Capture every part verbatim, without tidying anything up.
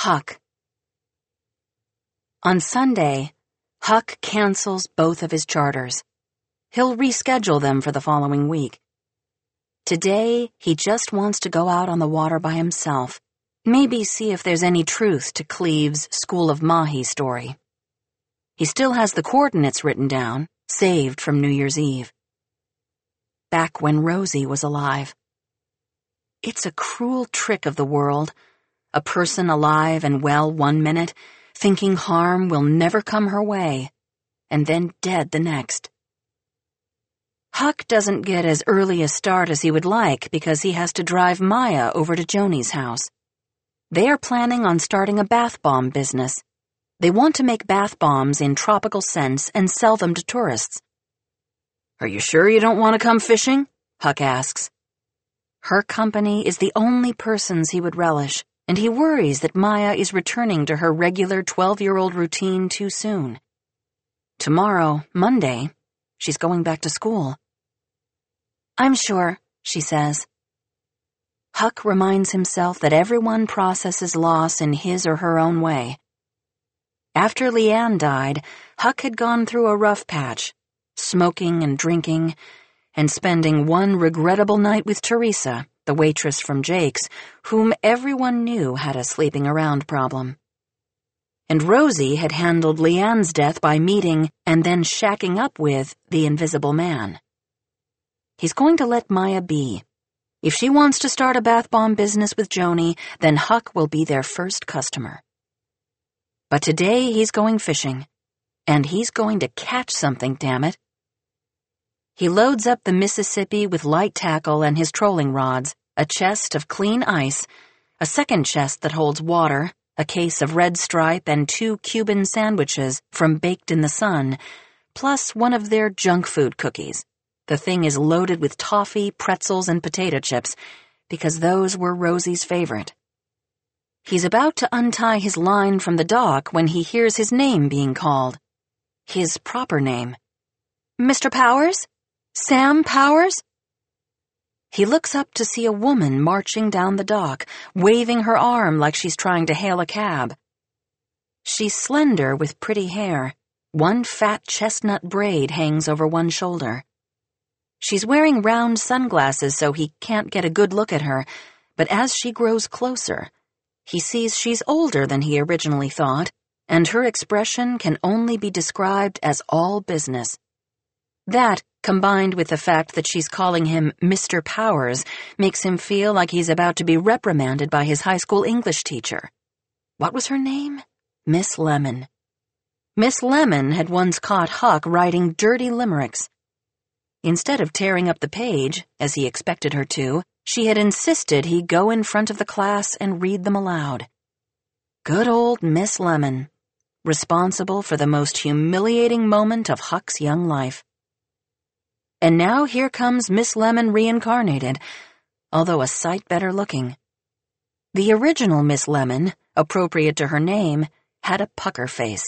Huck. On Sunday, Huck cancels both of his charters. He'll reschedule them for the following week. Today, he just wants to go out on the water by himself, maybe see if there's any truth to Cleve's School of Mahi story. He still has the coordinates written down, saved from New Year's Eve. Back when Rosie was alive. It's a cruel trick of the world. A person alive and well one minute, thinking harm will never come her way, and then dead the next. Huck doesn't get as early a start as he would like because he has to drive Maya over to Joni's house. They are planning on starting a bath bomb business. They want to make bath bombs in tropical scents and sell them to tourists. "Are you sure you don't want to come fishing?" Huck asks. Her company is the only persons he would relish, and he worries that Maya is returning to her regular twelve-year-old routine too soon. Tomorrow, Monday, she's going back to school. "I'm sure," she says. Huck reminds himself that everyone processes loss in his or her own way. After Leanne died, Huck had gone through a rough patch, smoking and drinking, and spending one regrettable night with Teresa, the waitress from Jake's, whom everyone knew had a sleeping around problem. And Rosie had handled Leanne's death by meeting and then shacking up with the Invisible Man. He's going to let Maya be. If she wants to start a bath bomb business with Joni, then Huck will be their first customer. But today he's going fishing, and he's going to catch something, damn it. He loads up the Mississippi with light tackle and his trolling rods, a chest of clean ice, a second chest that holds water, a case of Red Stripe, and two Cuban sandwiches from Baked in the Sun, plus one of their junk food cookies. The thing is loaded with toffee, pretzels, and potato chips, because those were Rosie's favorite. He's about to untie his line from the dock when he hears his name being called. His proper name. "Mister Powers? Sam Powers?" He looks up to see a woman marching down the dock, waving her arm like she's trying to hail a cab. She's slender with pretty hair. One fat chestnut braid hangs over one shoulder. She's wearing round sunglasses so he can't get a good look at her, but as she grows closer, he sees she's older than he originally thought, and her expression can only be described as all business. That, combined with the fact that she's calling him Mister Powers, makes him feel like he's about to be reprimanded by his high school English teacher. What was her name? Miss Lemon. Miss Lemon had once caught Huck writing dirty limericks. Instead of tearing up the page, as he expected her to, she had insisted he go in front of the class and read them aloud. Good old Miss Lemon, responsible for the most humiliating moment of Huck's young life. And now here comes Miss Lemon reincarnated, although a sight better looking. The original Miss Lemon, appropriate to her name, had a pucker face.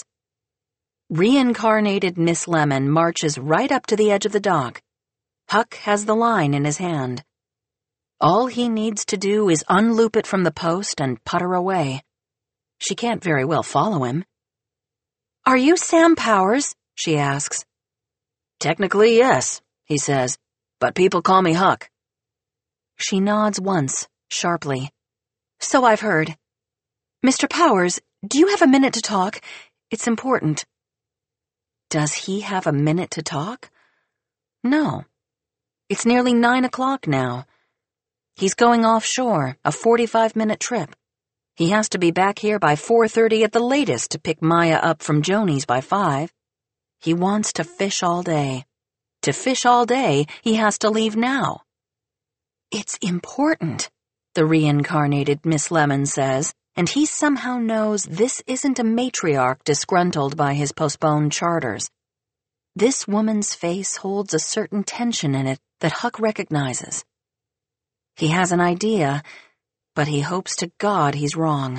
Reincarnated Miss Lemon marches right up to the edge of the dock. Huck has the line in his hand. All he needs to do is unloop it from the post and putter away. She can't very well follow him. "Are you Sam Powers?" she asks. "Technically, yes," he says, "but people call me Huck." She nods once, sharply. "So I've heard. Mister Powers, do you have a minute to talk? It's important." Does he have a minute to talk? No. It's nearly nine o'clock now. He's going offshore, a forty-five minute trip. He has to be back here by four thirty at the latest to pick Maya up from Joni's by five. He wants to fish all day. To fish all day, he has to leave now. It's important, the reincarnated Miss Lemon says, and he somehow knows this isn't a matriarch disgruntled by his postponed charters. This woman's face holds a certain tension in it that Huck recognizes. He has an idea, but he hopes to God he's wrong.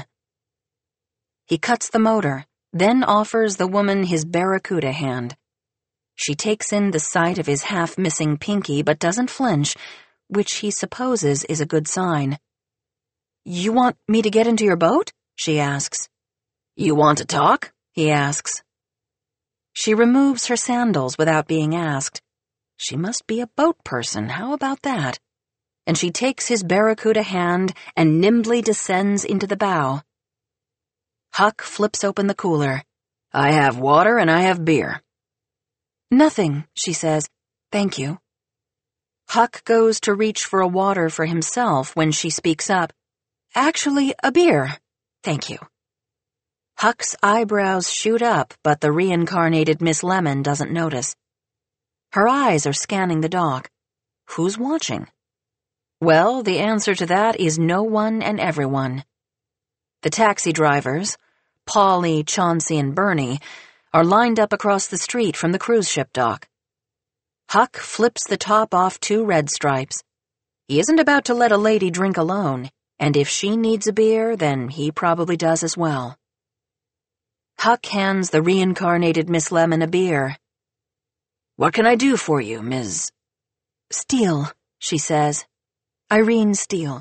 He cuts the motor, then offers the woman his barracuda hand. She takes in the sight of his half-missing pinky but doesn't flinch, which he supposes is a good sign. "You want me to get into your boat?" she asks. You want to talk? He asks. She removes her sandals without being asked. She must be a boat person, how about that? And she takes his barracuda hand and nimbly descends into the bow. Huck flips open the cooler. I have water and I have beer. Nothing, she says. Thank you. Huck goes to reach for a water for himself when she speaks up. Actually, a beer. Thank you. Huck's eyebrows shoot up, but the reincarnated Miss Lemon doesn't notice. Her eyes are scanning the dock. Who's watching? Well, the answer to that is no one and everyone. The taxi drivers, Polly, Chauncey, and Bernie, are lined up across the street from the cruise ship dock. Huck flips the top off two red stripes. He isn't about to let a lady drink alone, and if she needs a beer, then he probably does as well. Huck hands the reincarnated Miss Lemon a beer. What can I do for you, Miz Steele, she says. Irene Steele.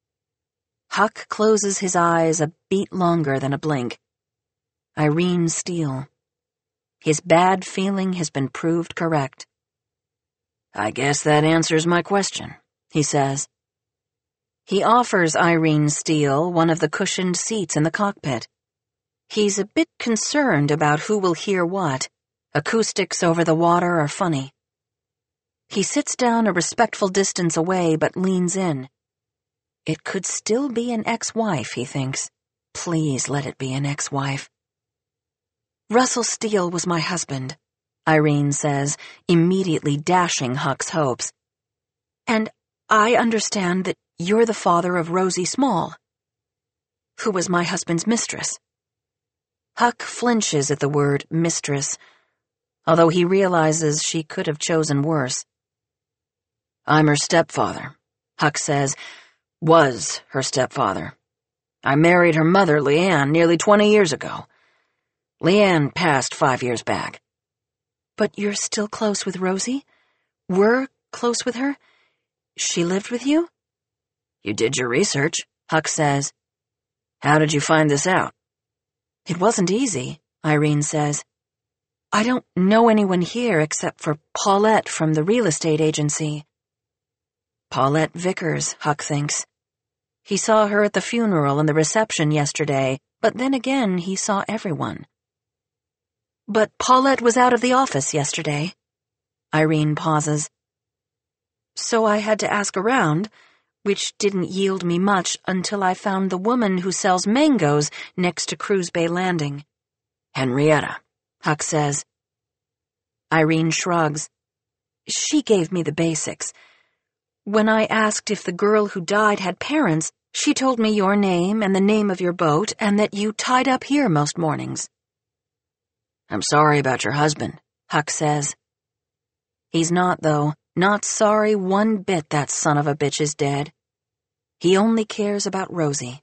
Huck closes his eyes a beat longer than a blink. Irene Steele. His bad feeling has been proved correct. I guess that answers my question, he says. He offers Irene Steele one of the cushioned seats in the cockpit. He's a bit concerned about who will hear what. Acoustics over the water are funny. He sits down a respectful distance away but leans in. It could still be an ex-wife, he thinks. Please let it be an ex-wife. Russell Steele was my husband, Irene says, immediately dashing Huck's hopes. And I understand that you're the father of Rosie Small, who was my husband's mistress. Huck flinches at the word mistress, although he realizes she could have chosen worse. I'm her stepfather, Huck says. Was her stepfather. I married her mother, Leanne, nearly twenty years ago. Leanne passed five years back. But you're still close with Rosie? Were close with her? She lived with you? You did your research, Huck says. How did you find this out? It wasn't easy, Irene says. I don't know anyone here except for Paulette from the real estate agency. Paulette Vickers, Huck thinks. He saw her at the funeral and the reception yesterday, but then again he saw everyone. But Paulette was out of the office yesterday. Irene pauses. So I had to ask around, which didn't yield me much until I found the woman who sells mangoes next to Cruise Bay Landing. Henrietta, Huck says. Irene shrugs. She gave me the basics. When I asked if the girl who died had parents, she told me your name and the name of your boat and that you tied up here most mornings. I'm sorry about your husband, Huck says. He's not, though. Not sorry one bit that son of a bitch is dead. He only cares about Rosie.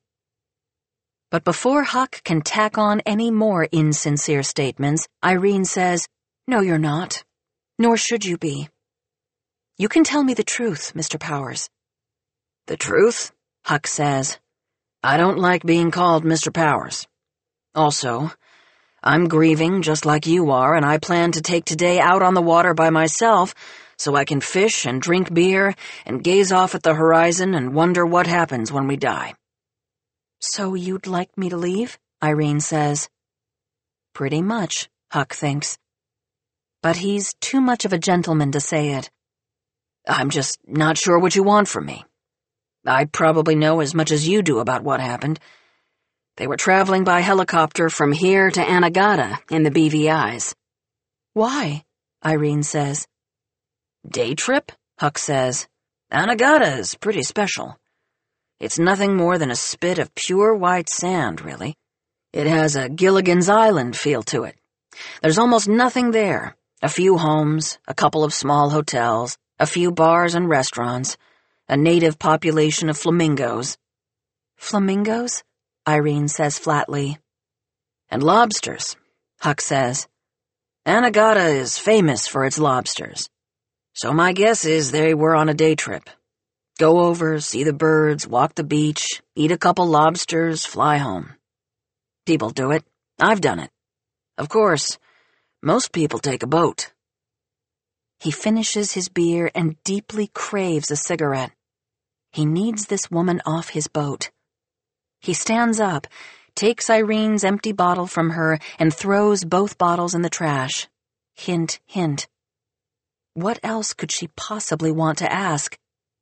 But before Huck can tack on any more insincere statements, Irene says, No, you're not. Nor should you be. You can tell me the truth, Mister Powers. The truth? Huck says. I don't like being called Mister Powers. Also, I'm grieving just like you are, and I plan to take today out on the water by myself so I can fish and drink beer and gaze off at the horizon and wonder what happens when we die. So you'd like me to leave? Irene says. Pretty much, Huck thinks. But he's too much of a gentleman to say it. I'm just not sure what you want from me. I probably know as much as you do about what happened. They were traveling by helicopter from here to Anegada in the B V Is. Why? Irene says. Day trip? Huck says. Anegada is pretty special. It's nothing more than a spit of pure white sand, really. It has a Gilligan's Island feel to it. There's almost nothing there. A few homes, a couple of small hotels, a few bars and restaurants, a native population of flamingos. Flamingos? Irene says flatly. And lobsters, Huck says. Anegada is famous for its lobsters. So my guess is they were on a day trip. Go over, see the birds, walk the beach, eat a couple lobsters, fly home. People do it. I've done it. Of course, most people take a boat. He finishes his beer and deeply craves a cigarette. He needs this woman off his boat. He stands up, takes Irene's empty bottle from her, and throws both bottles in the trash. Hint, hint. What else could she possibly want to ask?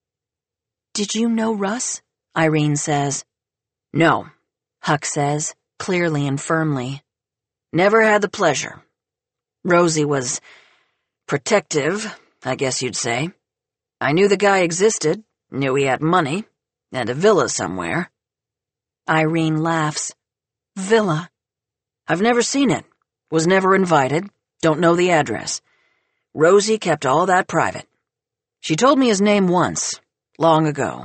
"Did you know Russ?" Irene says. "No," Huck says, clearly and firmly. "Never had the pleasure. Rosie was protective, I guess you'd say. I knew the guy existed, knew he had money, and a villa somewhere." Irene laughs. "Villa?" "I've never seen it, was never invited, don't know the address. Rosie kept all that private. She told me his name once, long ago.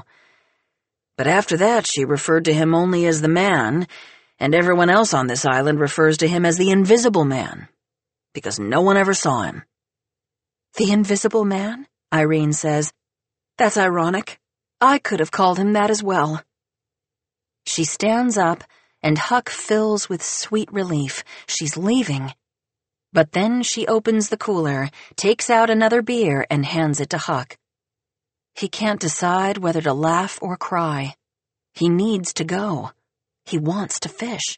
But after that, she referred to him only as the man, and everyone else on this island refers to him as the Invisible Man, because no one ever saw him." "The Invisible Man?" Irene says. "That's ironic. I could have called him that as well." She stands up, and Huck fills with sweet relief. She's leaving. But then she opens the cooler, takes out another beer, and hands it to Huck. He can't decide whether to laugh or cry. He needs to go. He wants to fish.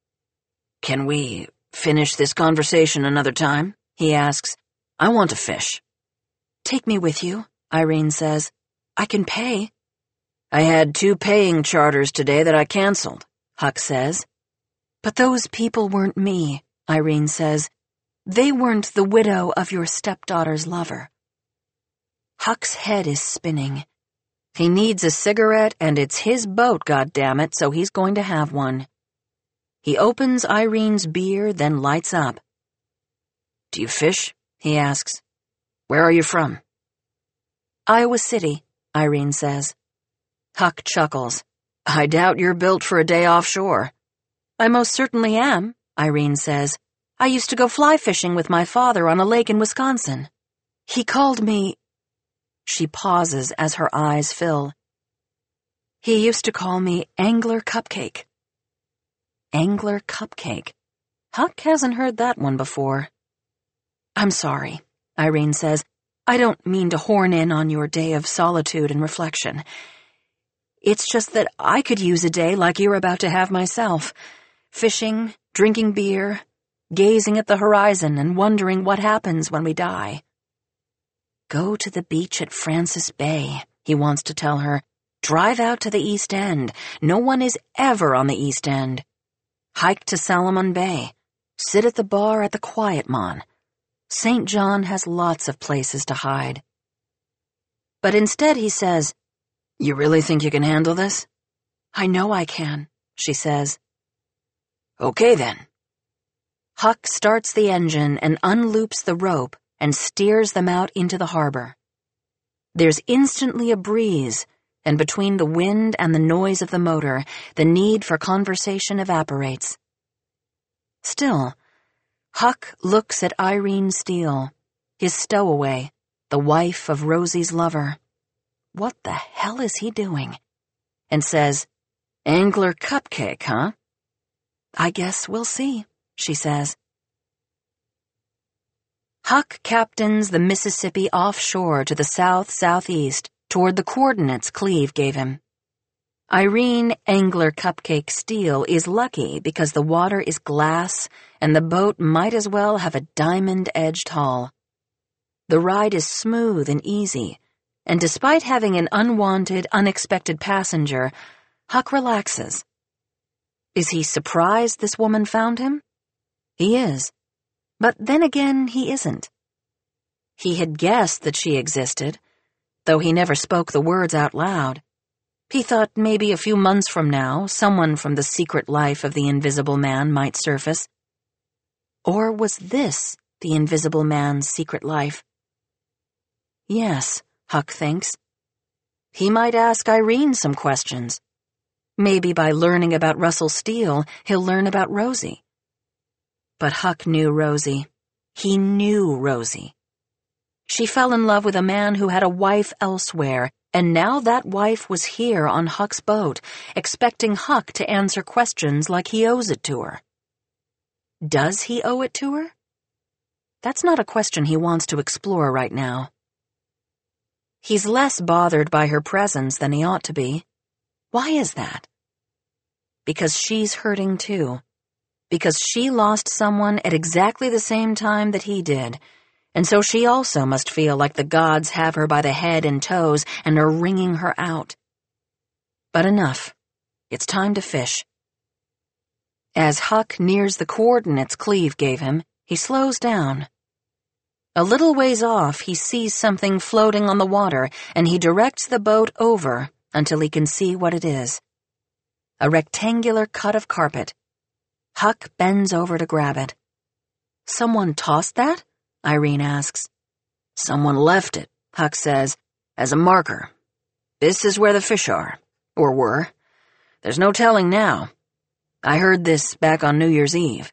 "Can we finish this conversation another time?" he asks. "I want to fish." "Take me with you," Irene says. "I can pay." "I had two paying charters today that I canceled," Huck says. "But those people weren't me," Irene says. "They weren't the widow of your stepdaughter's lover." Huck's head is spinning. He needs a cigarette, and it's his boat, goddammit, so he's going to have one. He opens Irene's beer, then lights up. "Do you fish?" he asks. "Where are you from?" "Iowa City," Irene says. Huck chuckles. "I doubt you're built for a day offshore." "I most certainly am," Irene says. "I used to go fly fishing with my father on a lake in Wisconsin. He called me—" She pauses as her eyes fill. "He used to call me Angler Cupcake." Angler Cupcake. Huck hasn't heard that one before. "I'm sorry," Irene says. "I don't mean to horn in on your day of solitude and reflection. It's just that I could use a day like you're about to have myself. Fishing, drinking beer, gazing at the horizon and wondering what happens when we die." Go to the beach at Francis Bay, he wants to tell her. Drive out to the East End. No one is ever on the East End. Hike to Salomon Bay. Sit at the bar at the Quiet Mon. Saint John has lots of places to hide. But instead he says, "You really think you can handle this?" "I know I can," she says. "Okay then." Huck starts the engine and unloops the rope and steers them out into the harbor. There's instantly a breeze, and between the wind and the noise of the motor, the need for conversation evaporates. Still, Huck looks at Irene Steele, his stowaway, the wife of Rosie's lover. What the hell is he doing? And says, "Angler Cupcake, huh?" "I guess we'll see," she says. Huck captains the Mississippi offshore to the south-southeast, toward the coordinates Cleve gave him. Irene Angler Cupcake Steele is lucky because the water is glass and the boat might as well have a diamond-edged hull. The ride is smooth and easy, and despite having an unwanted, unexpected passenger, Huck relaxes. Is he surprised this woman found him? He is. But then again, he isn't. He had guessed that she existed, though he never spoke the words out loud. He thought maybe a few months from now, someone from the secret life of the Invisible Man might surface. Or was this the Invisible Man's secret life? Yes, Huck thinks. He might ask Irene some questions. Maybe by learning about Russell Steele, he'll learn about Rosie. But Huck knew Rosie. He knew Rosie. She fell in love with a man who had a wife elsewhere, And now that wife was here on Huck's boat, expecting Huck to answer questions like he owes it to her. Does he owe it to her? That's not a question he wants to explore right now. He's less bothered by her presence than he ought to be. Why is that? Because she's hurting too. Because she lost someone at exactly the same time that he did, and so she also must feel like the gods have her by the head and toes and are wringing her out. But enough. It's time to fish. As Huck nears the coordinates Cleve gave him, he slows down. A little ways off, he sees something floating on the water, and he directs the boat over until he can see what it is. A rectangular cut of carpet. Huck bends over to grab it. Someone tossed that? Irene asks. Someone left it, Huck says, as a marker. This is where the fish are, or were. There's no telling now. I heard this back on New Year's Eve.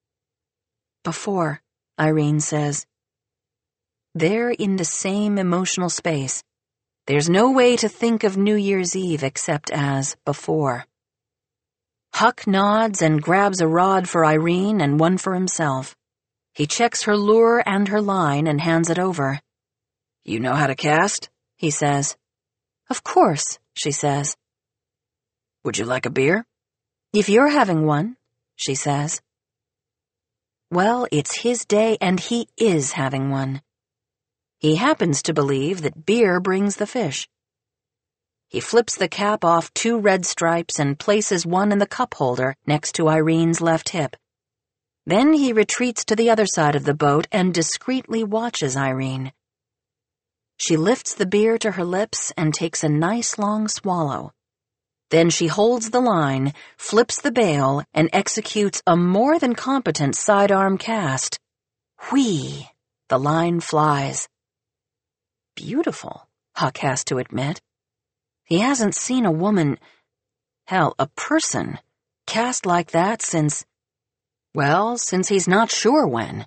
Before, Irene says. They're in the same emotional space. There's no way to think of New Year's Eve except as before. Huck nods and grabs a rod for Irene and one for himself. He checks her lure and her line and hands it over. You know how to cast? He says. Of course, she says. Would you like a beer? If you're having one, she says. Well, it's his day and he is having one. He happens to believe that beer brings the fish. He flips the cap off two red stripes and places one in the cup holder next to Irene's left hip. Then he retreats to the other side of the boat and discreetly watches Irene. She lifts the beer to her lips and takes a nice long swallow. Then she holds the line, flips the bail, and executes a more than competent sidearm cast. Whee! The line flies. Beautiful, Huck has to admit. He hasn't seen a woman, hell, a person, cast like that since, well, since he's not sure when.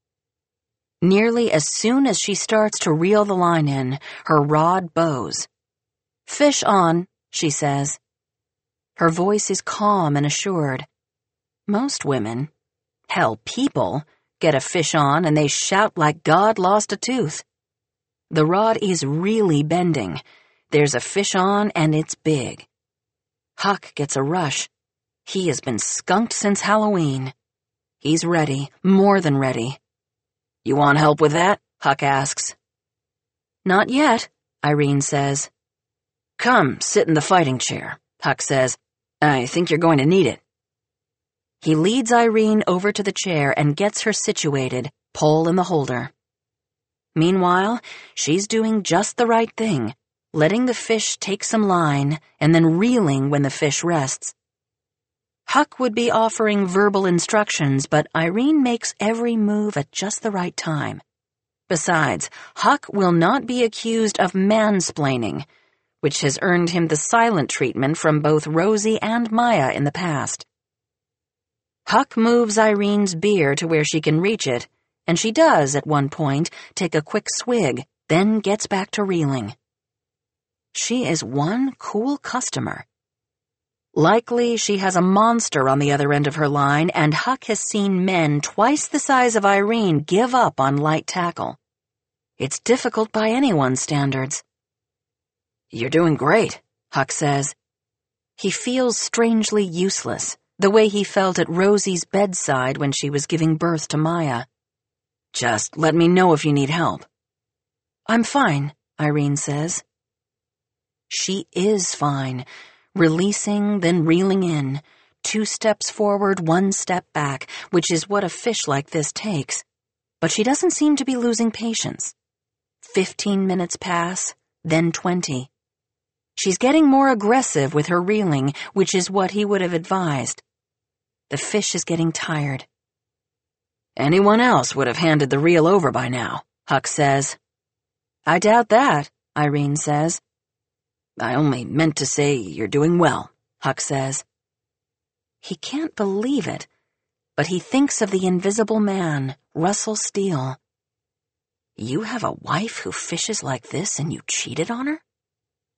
Nearly as soon as she starts to reel the line in, her rod bows. Fish on, she says. Her voice is calm and assured. Most women, hell, people, get a fish on and they shout like God lost a tooth. The rod is really bending. There's a fish on and it's big. Huck gets a rush. He has been skunked since Halloween. He's ready, more than ready. You want help with that? Huck asks. Not yet, Irene says. Come, sit in the fighting chair, Huck says. I think you're going to need it. He leads Irene over to the chair and gets her situated, pole in the holder. Meanwhile, she's doing just the right thing, letting the fish take some line and then reeling when the fish rests. Huck would be offering verbal instructions, but Irene makes every move at just the right time. Besides, Huck will not be accused of mansplaining, which has earned him the silent treatment from both Rosie and Maya in the past. Huck moves Irene's beer to where she can reach it, and she does, at one point, take a quick swig, then gets back to reeling. She is one cool customer. Likely she has a monster on the other end of her line, and Huck has seen men twice the size of Irene give up on light tackle. It's difficult by anyone's standards. You're doing great, Huck says. He feels strangely useless, the way he felt at Rosie's bedside when she was giving birth to Maya. Just let me know if you need help. I'm fine, Irene says. She is fine, releasing, then reeling in, two steps forward, one step back, which is what a fish like this takes. But she doesn't seem to be losing patience. Fifteen minutes pass, then twenty. She's getting more aggressive with her reeling, which is what he would have advised. The fish is getting tired. Anyone else would have handed the reel over by now, Huck says. I doubt that, Irene says. I only meant to say you're doing well, Huck says. He can't believe it, but he thinks of the invisible man, Russell Steele. You have a wife who fishes like this and you cheated on her?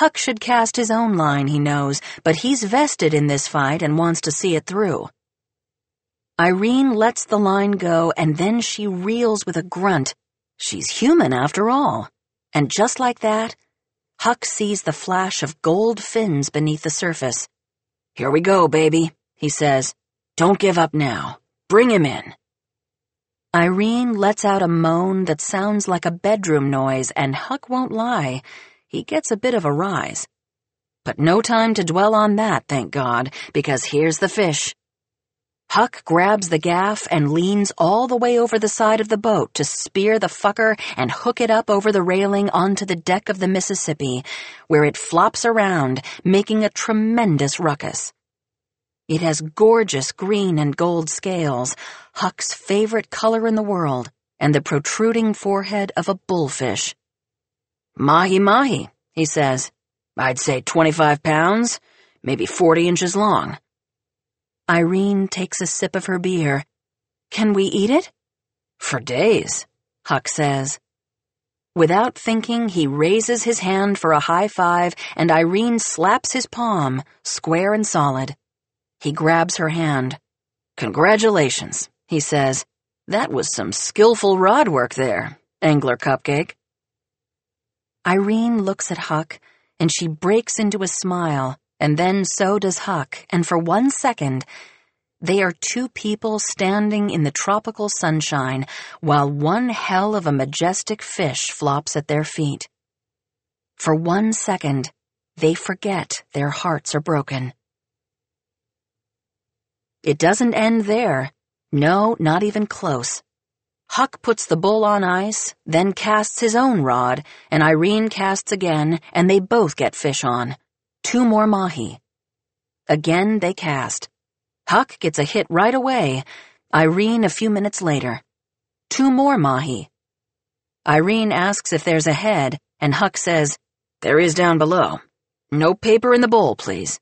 Huck should cast his own line, he knows, but he's vested in this fight and wants to see it through. Irene lets the line go, and then she reels with a grunt. She's human, after all. And just like that, Huck sees the flash of gold fins beneath the surface. "Here we go, baby," he says. "Don't give up now. Bring him in." Irene lets out a moan that sounds like a bedroom noise, and Huck won't lie. He gets a bit of a rise. But no time to dwell on that, thank God, because here's the fish. Huck grabs the gaff and leans all the way over the side of the boat to spear the fucker and hook it up over the railing onto the deck of the Mississippi, where it flops around, making a tremendous ruckus. It has gorgeous green and gold scales, Huck's favorite color in the world, and the protruding forehead of a bullfish. "Mahi-mahi," he says. "I'd say twenty-five pounds, maybe forty inches long." Irene takes a sip of her beer. "Can we eat it?" "For days," Huck says. Without thinking, he raises his hand for a high five, and Irene slaps his palm, square and solid. He grabs her hand. "Congratulations," he says. "That was some skillful rod work there, Angler Cupcake." Irene looks at Huck, and she breaks into a smile, and then so does Huck, and for one second, they are two people standing in the tropical sunshine while one hell of a majestic fish flops at their feet. For one second, they forget their hearts are broken. It doesn't end there. No, not even close. Huck puts the bull on ice, then casts his own rod, and Irene casts again, and they both get fish on. Two more mahi. Again they cast. Huck gets a hit right away, Irene a few minutes later. Two more mahi. Irene asks if there's a head, and Huck says, "There is down below. No paper in the bowl, please."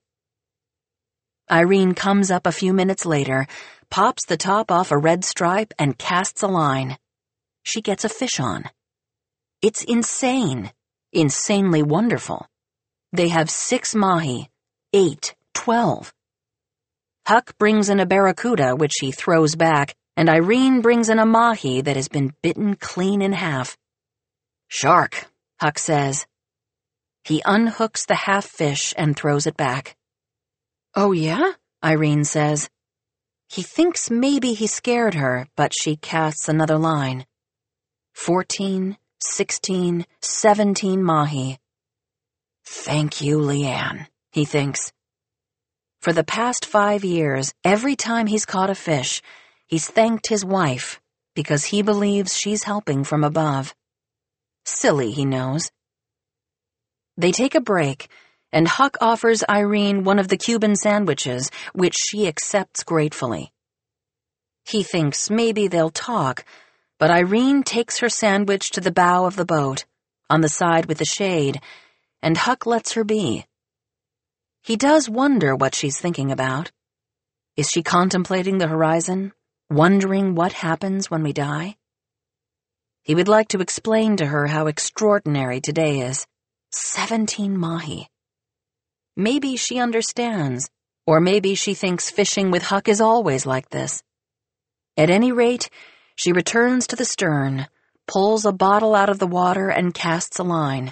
Irene comes up a few minutes later, pops the top off a red stripe, and casts a line. She gets a fish on. It's insane, insanely wonderful. They have six mahi, eight, twelve. Huck brings in a barracuda, which he throws back, and Irene brings in a mahi that has been bitten clean in half. "Shark," Huck says. He unhooks the half fish and throws it back. "Oh, yeah?" Irene says. He thinks maybe he scared her, but she casts another line. Fourteen, sixteen, seventeen mahi. "Thank you, Leanne," he thinks. For the past five years, every time he's caught a fish, he's thanked his wife because he believes she's helping from above. Silly, he knows. They take a break, and Huck offers Irene one of the Cuban sandwiches, which she accepts gratefully. He thinks maybe they'll talk, but Irene takes her sandwich to the bow of the boat, on the side with the shade, and Huck lets her be. He does wonder what she's thinking about. Is she contemplating the horizon, wondering what happens when we die? He would like to explain to her how extraordinary today is. Seventeen mahi. Maybe she understands, or maybe she thinks fishing with Huck is always like this. At any rate, she returns to the stern, pulls a bottle out of the water, and casts a line.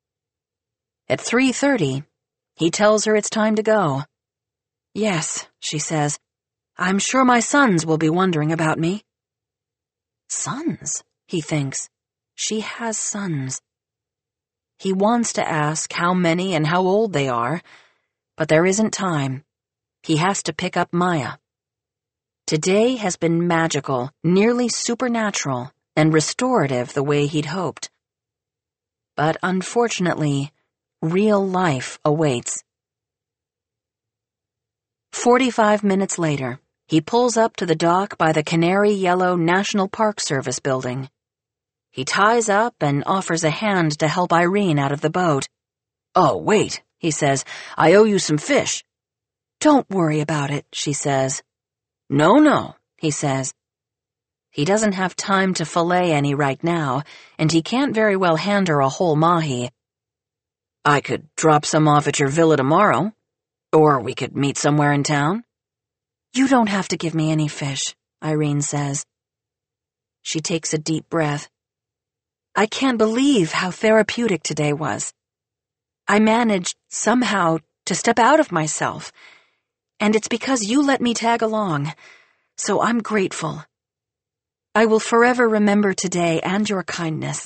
At three thirty, he tells her it's time to go. "Yes," she says, "I'm sure my sons will be wondering about me." Sons, he thinks. She has sons. He wants to ask how many and how old they are, but there isn't time. He has to pick up Maya. Today has been magical, nearly supernatural, and restorative the way he'd hoped. But unfortunately, real life awaits. Forty-five minutes later, he pulls up to the dock by the Canary Yellow National Park Service building. He ties up and offers a hand to help Irene out of the boat. "Oh, wait," he says, "I owe you some fish." "Don't worry about it," she says. "No, no," he says. He doesn't have time to fillet any right now, and he can't very well hand her a whole mahi. I could drop some off at your villa tomorrow, or we could meet somewhere in town. You don't have to give me any fish, Irene says. She takes a deep breath. I can't believe how therapeutic today was. I managed, somehow, to step out of myself, and it's because you let me tag along, so I'm grateful. I will forever remember today and your kindness.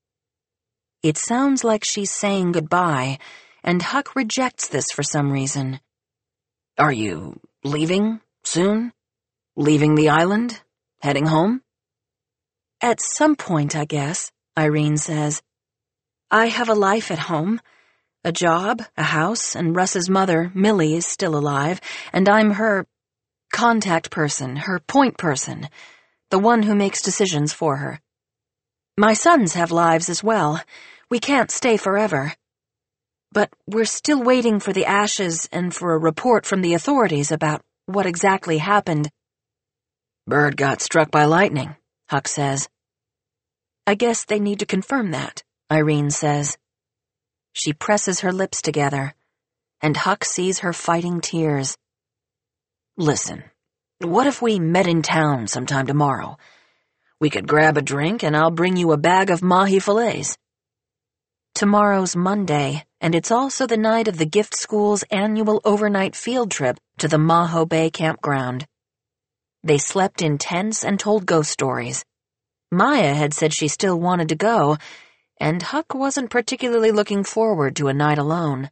It sounds like she's saying goodbye, and Huck rejects this for some reason. Are you leaving soon? Leaving the island? Heading home? At some point, I guess, Irene says. I have a life at home. A job, a house, and Russ's mother, Millie, is still alive, and I'm her contact person, her point person, the one who makes decisions for her. My sons have lives as well. We can't stay forever. But we're still waiting for the ashes and for a report from the authorities about what exactly happened. Bird got struck by lightning, Huck says. I guess they need to confirm that, Irene says. She presses her lips together, and Huck sees her fighting tears. Listen, what if we met in town sometime tomorrow? We could grab a drink and I'll bring you a bag of mahi fillets. Tomorrow's Monday, and it's also the night of the gift school's annual overnight field trip to the Maho Bay campground. They slept in tents and told ghost stories. Maya had said she still wanted to go, and Huck wasn't particularly looking forward to a night alone.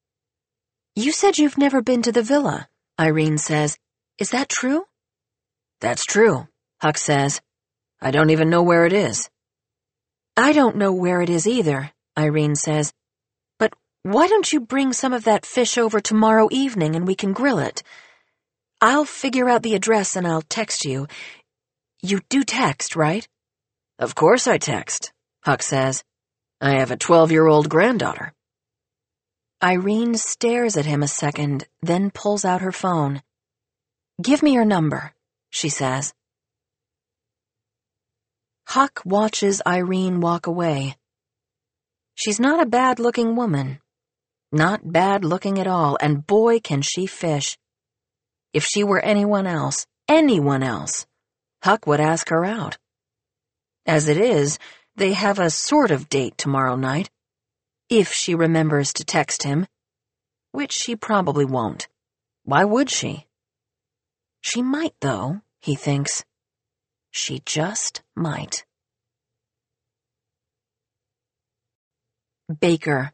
You said you've never been to the villa, Irene says. Is that true? That's true, Huck says. I don't even know where it is. I don't know where it is either, Irene says. But why don't you bring some of that fish over tomorrow evening and we can grill it? I'll figure out the address and I'll text you. You do text, right? Of course I text, Huck says. I have a twelve-year-old granddaughter. Irene stares at him a second, then pulls out her phone. Give me your number, she says. Huck watches Irene walk away. She's not a bad-looking woman. Not bad-looking at all, and boy can she fish. If she were anyone else, anyone else, Huck would ask her out. As it is, they have a sort of date tomorrow night, if she remembers to text him, which she probably won't. Why would she? She might, though, he thinks. She just might. Baker.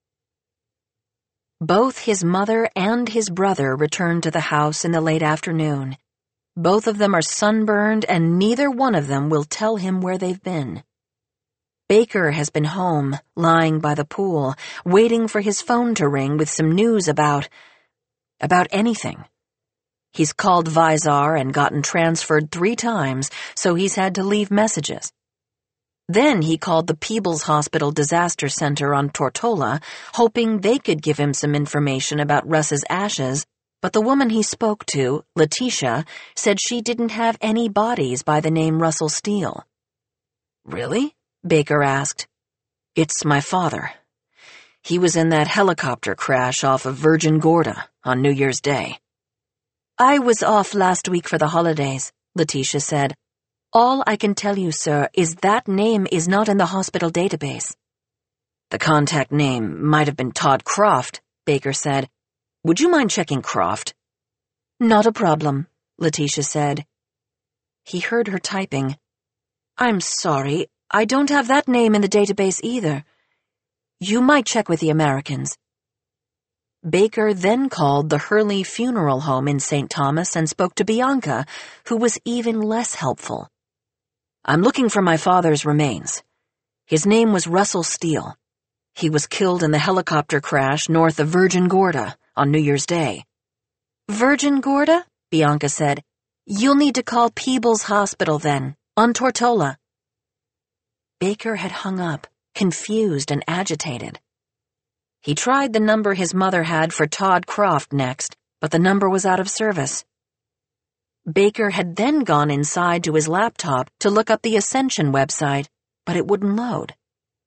Both his mother and his brother return to the house in the late afternoon. Both of them are sunburned, and neither one of them will tell him where they've been. Baker has been home, lying by the pool, waiting for his phone to ring with some news about... about anything. He's called Visar and gotten transferred three times, so he's had to leave messages. Then he called the Peebles Hospital Disaster Center on Tortola, hoping they could give him some information about Russ's ashes, but the woman he spoke to, Letitia, said she didn't have any bodies by the name Russell Steele. Really? Baker asked. It's my father. He was in that helicopter crash off of Virgin Gorda on New Year's Day. I was off last week for the holidays, Letitia said. All I can tell you, sir, is that name is not in the hospital database. The contact name might have been Todd Croft, Baker said. Would you mind checking Croft? Not a problem, Letitia said. He heard her typing. I'm sorry, I don't have that name in the database either. You might check with the Americans. Baker then called the Hurley Funeral Home in Saint Thomas and spoke to Bianca, who was even less helpful. I'm looking for my father's remains. His name was Russell Steele. He was killed in the helicopter crash north of Virgin Gorda on New Year's Day. Virgin Gorda? Bianca said. You'll need to call Peebles Hospital then, on Tortola. Baker had hung up, confused and agitated. He tried the number his mother had for Todd Croft next, but the number was out of service. Baker had then gone inside to his laptop to look up the Ascension website, but it wouldn't load.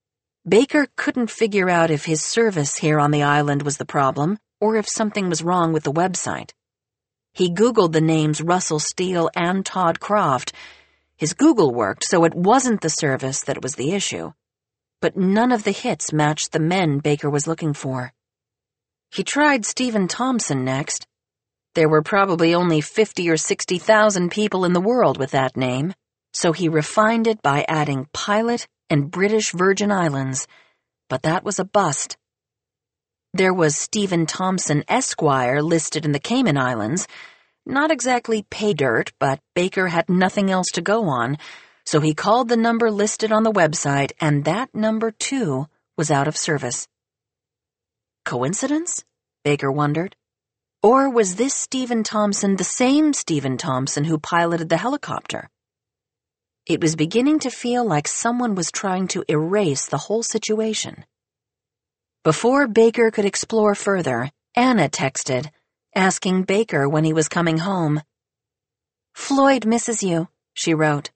Baker couldn't figure out if his service here on the island was the problem or if something was wrong with the website. He Googled the names Russell Steele and Todd Croft. His Google worked, so it wasn't the service that was the issue. But none of the hits matched the men Baker was looking for. He tried Stephen Thompson next. There were probably only fifty or sixty thousand people in the world with that name, so he refined it by adding Pilot and British Virgin Islands, but that was a bust. There was Stephen Thompson Esquire listed in the Cayman Islands. Not exactly pay dirt, but Baker had nothing else to go on, so he called the number listed on the website, and that number, too, was out of service. Coincidence? Baker wondered. Or was this Stephen Thompson the same Stephen Thompson who piloted the helicopter? It was beginning to feel like someone was trying to erase the whole situation. Before Baker could explore further, Anna texted, asking Baker when he was coming home. "Floyd misses you," she wrote.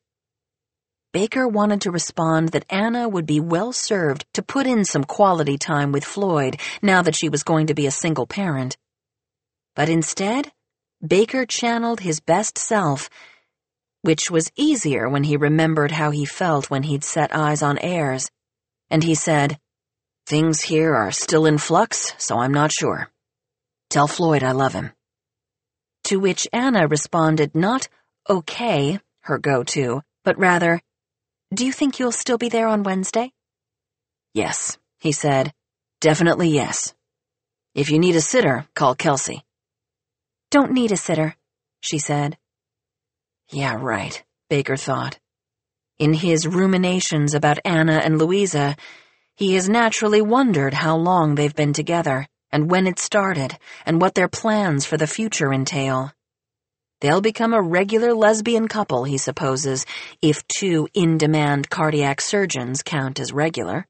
Baker wanted to respond that Anna would be well served to put in some quality time with Floyd now that she was going to be a single parent. But instead, Baker channeled his best self, which was easier when he remembered how he felt when he'd set eyes on Ayers, and he said, "Things here are still in flux, so I'm not sure. Tell Floyd I love him." To which Anna responded not, "Okay," her go-to, but rather, "Do you think you'll still be there on Wednesday?" "Yes," he said. "Definitely yes. If you need a sitter, call Kelsey." "Don't need a sitter," she said. Yeah, right, Baker thought. In his ruminations about Anna and Louisa, he has naturally wondered how long they've been together, and when it started, and what their plans for the future entail. They'll become a regular lesbian couple, he supposes, if two in-demand cardiac surgeons count as regular.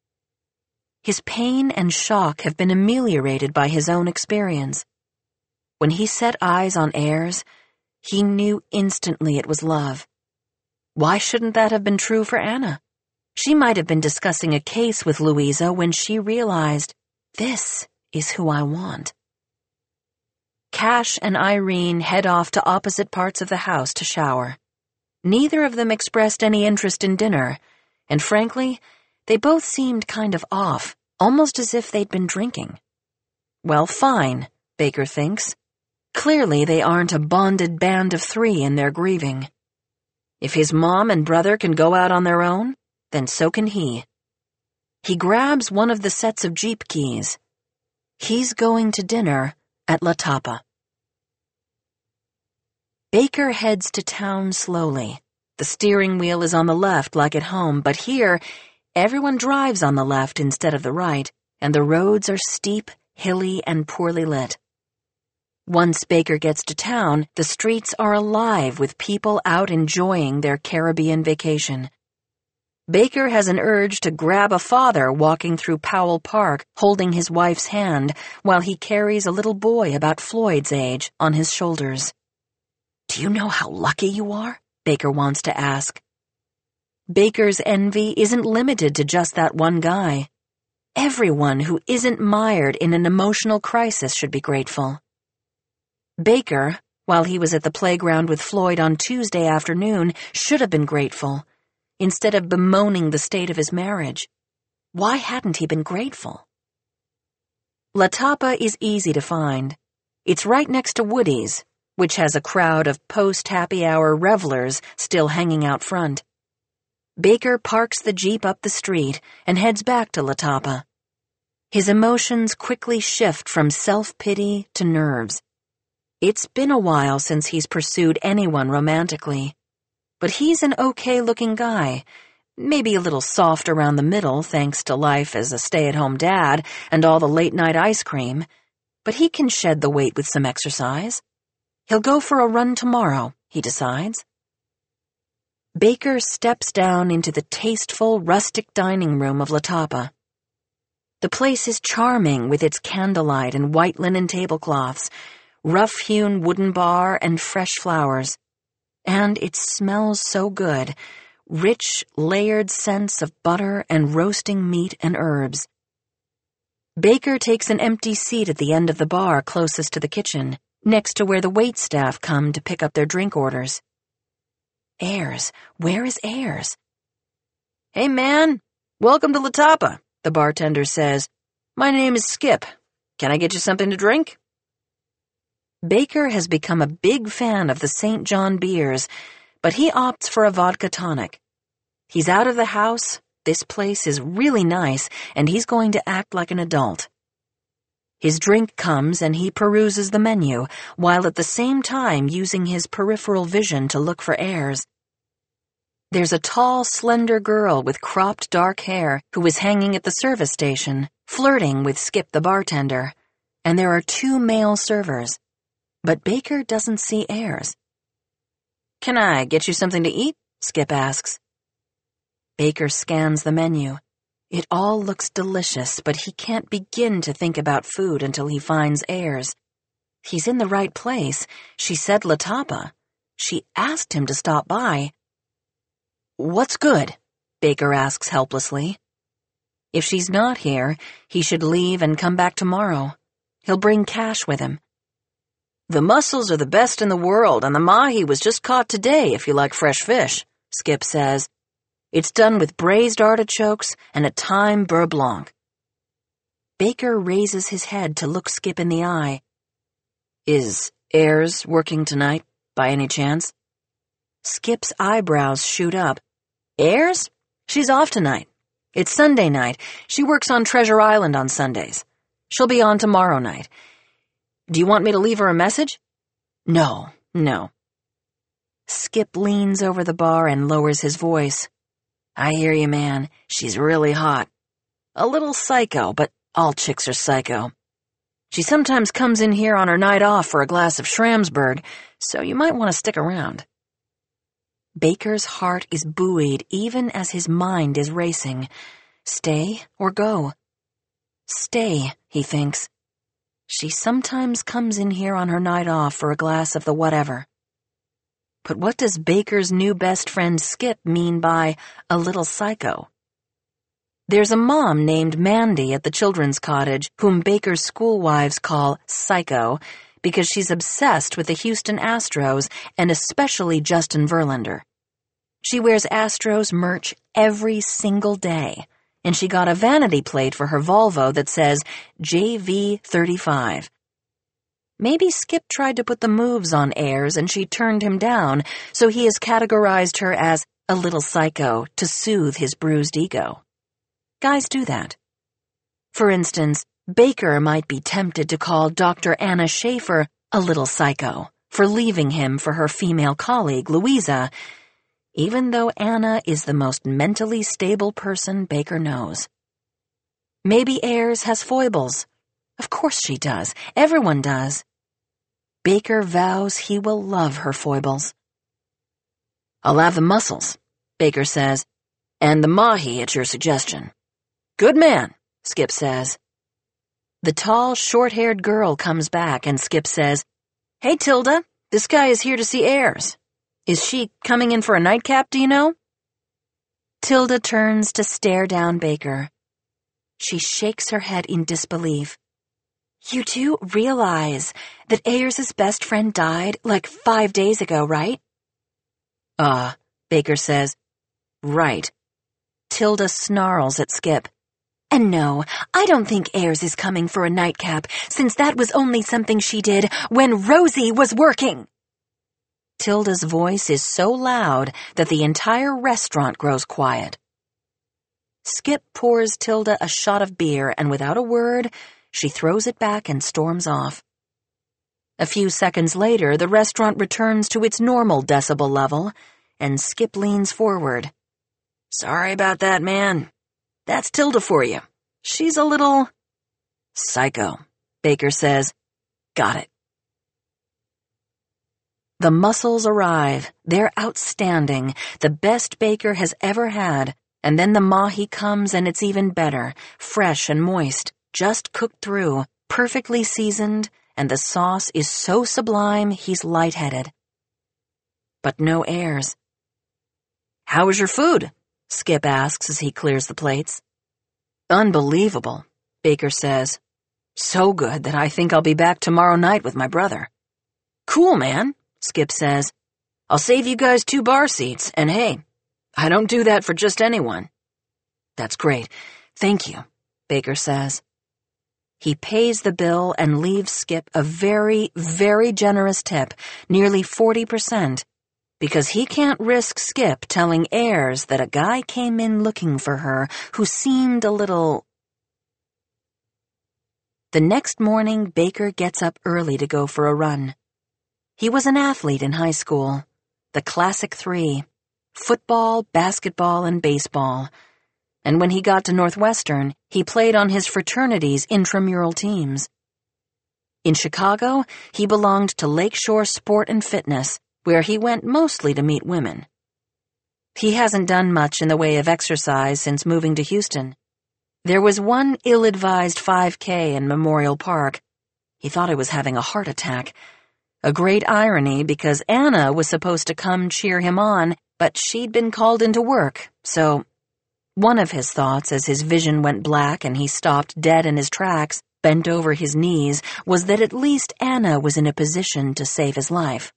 His pain and shock have been ameliorated by his own experience. When he set eyes on Ayers, he knew instantly it was love. Why shouldn't that have been true for Anna? She might have been discussing a case with Louisa when she realized, this is who I want. Cash and Irene head off to opposite parts of the house to shower. Neither of them expressed any interest in dinner, and frankly, they both seemed kind of off, almost as if they'd been drinking. Well, fine, Baker thinks. Clearly they aren't a bonded band of three in their grieving. If his mom and brother can go out on their own, then so can he. He grabs one of the sets of Jeep keys. He's going to dinner at La Tapa. Baker heads to town slowly. The steering wheel is on the left like at home, but here, everyone drives on the left instead of the right, and the roads are steep, hilly, and poorly lit. Once Baker gets to town, the streets are alive with people out enjoying their Caribbean vacation. Baker has an urge to grab a father walking through Powell Park, holding his wife's hand, while he carries a little boy about Floyd's age on his shoulders. "Do you know how lucky you are?" Baker wants to ask. Baker's envy isn't limited to just that one guy. Everyone who isn't mired in an emotional crisis should be grateful. Baker, while he was at the playground with Floyd on Tuesday afternoon, should have been grateful, instead of bemoaning the state of his marriage. Why hadn't he been grateful? La Tapa is easy to find. It's right next to Woody's, which has a crowd of post-happy-hour revelers still hanging out front. Baker parks the Jeep up the street and heads back to La Tapa. His emotions quickly shift from self-pity to nerves. It's been a while since he's pursued anyone romantically, but he's an okay-looking guy, maybe a little soft around the middle thanks to life as a stay-at-home dad and all the late-night ice cream, but he can shed the weight with some exercise. He'll go for a run tomorrow, he decides. Baker steps down into the tasteful, rustic dining room of La Tapa. The place is charming with its candlelight and white linen tablecloths, rough-hewn wooden bar, and fresh flowers. And it smells so good, rich, layered scents of butter and roasting meat and herbs. Baker takes an empty seat at the end of the bar closest to the kitchen, next to where the waitstaff come to pick up their drink orders. Ayers, where is Ayers? "Hey, man, welcome to La Tapa," the bartender says. "My name is Skip. Can I get you something to drink?" Baker has become a big fan of the Saint John beers, but he opts for a vodka tonic. He's out of the house, this place is really nice, and he's going to act like an adult. His drink comes and he peruses the menu, while at the same time using his peripheral vision to look for Ayers. There's a tall, slender girl with cropped dark hair who is hanging at the service station, flirting with Skip the bartender, and there are two male servers. But Baker doesn't see Ayers. "Can I get you something to eat?" Skip asks. Baker scans the menu. It all looks delicious, but he can't begin to think about food until he finds Ayers. He's in the right place. She said La Tapa. She asked him to stop by. "What's good?" Baker asks helplessly. If she's not here, he should leave and come back tomorrow. He'll bring cash with him. "The mussels are the best in the world, and the mahi was just caught today if you like fresh fish," Skip says. "It's done with braised artichokes and a thyme beurre blanc." Baker raises his head to look Skip in the eye. "Is Ayers working tonight, by any chance?" Skip's eyebrows shoot up. "Ayers? She's off tonight. It's Sunday night. She works on Treasure Island on Sundays. She'll be on tomorrow night. Do you want me to leave her a message?" No, no. Skip leans over the bar and lowers his voice. "I hear you, man. She's really hot. A little psycho, but all chicks are psycho. She sometimes comes in here on her night off for a glass of Schramsberg, so you might want to stick around." Baker's heart is buoyed even as his mind is racing. Stay or go? Stay, he thinks. She sometimes comes in here on her night off for a glass of the whatever. But what does Baker's new best friend Skip mean by a little psycho? There's a mom named Mandy at the children's cottage whom Baker's schoolwives call Psycho because she's obsessed with the Houston Astros and especially Justin Verlander. She wears Astros merch every single day, and she got a vanity plate for her Volvo that says J V thirty-five. Maybe Skip tried to put the moves on Ayers and she turned him down, so he has categorized her as a little psycho to soothe his bruised ego. Guys do that. For instance, Baker might be tempted to call Doctor Anna Schaefer a little psycho for leaving him for her female colleague, Louisa, even though Anna is the most mentally stable person Baker knows. Maybe Ayers has foibles. Of course she does. Everyone does. Baker vows he will love her foibles. "I'll have the mussels," Baker says, "and the mahi at your suggestion." "Good man," Skip says. The tall, short-haired girl comes back and Skip says, "Hey, Tilda, this guy is here to see Ayers. Is she coming in for a nightcap, do you know?" Tilda turns to stare down Baker. She shakes her head in disbelief. You do realize that Ayers' best friend died like five days ago, right? Uh, Baker says, "Right." Tilda snarls at Skip. And no, I don't think Ayers is coming for a nightcap, since that was only something she did when Rosie was working. Tilda's voice is so loud that the entire restaurant grows quiet. Skip pours Tilda a shot of beer, and without a word, she throws it back and storms off. A few seconds later, the restaurant returns to its normal decibel level, and Skip leans forward. "Sorry about that, man. That's Tilda for you. She's a little psycho," Baker says. "Got it." The mussels arrive. They're outstanding, the best Baker has ever had, and then the mahi comes and it's even better, fresh and moist, just cooked through, perfectly seasoned, and the sauce is so sublime he's lightheaded. But no Ayers. "How was your food?" Skip asks as he clears the plates. "Unbelievable," Baker says. "So good that I think I'll be back tomorrow night with my brother." "Cool, man," Skip says. "I'll save you guys two bar seats, and hey, I don't do that for just anyone." "That's great. Thank you," Baker says. He pays the bill and leaves Skip a very, very generous tip, nearly forty percent, because he can't risk Skip telling Ayers that a guy came in looking for her who seemed a little... The next morning, Baker gets up early to go for a run. He was an athlete in high school. The classic three: football, basketball, and baseball. And when he got to Northwestern, he played on his fraternity's intramural teams. In Chicago, he belonged to Lakeshore Sport and Fitness, where he went mostly to meet women. He hasn't done much in the way of exercise since moving to Houston. There was one ill-advised five K in Memorial Park. He thought he was having a heart attack. A great irony because Anna was supposed to come cheer him on, but she'd been called into work, so... One of his thoughts as his vision went black and he stopped dead in his tracks, bent over his knees, was that at least Anna was in a position to save his life.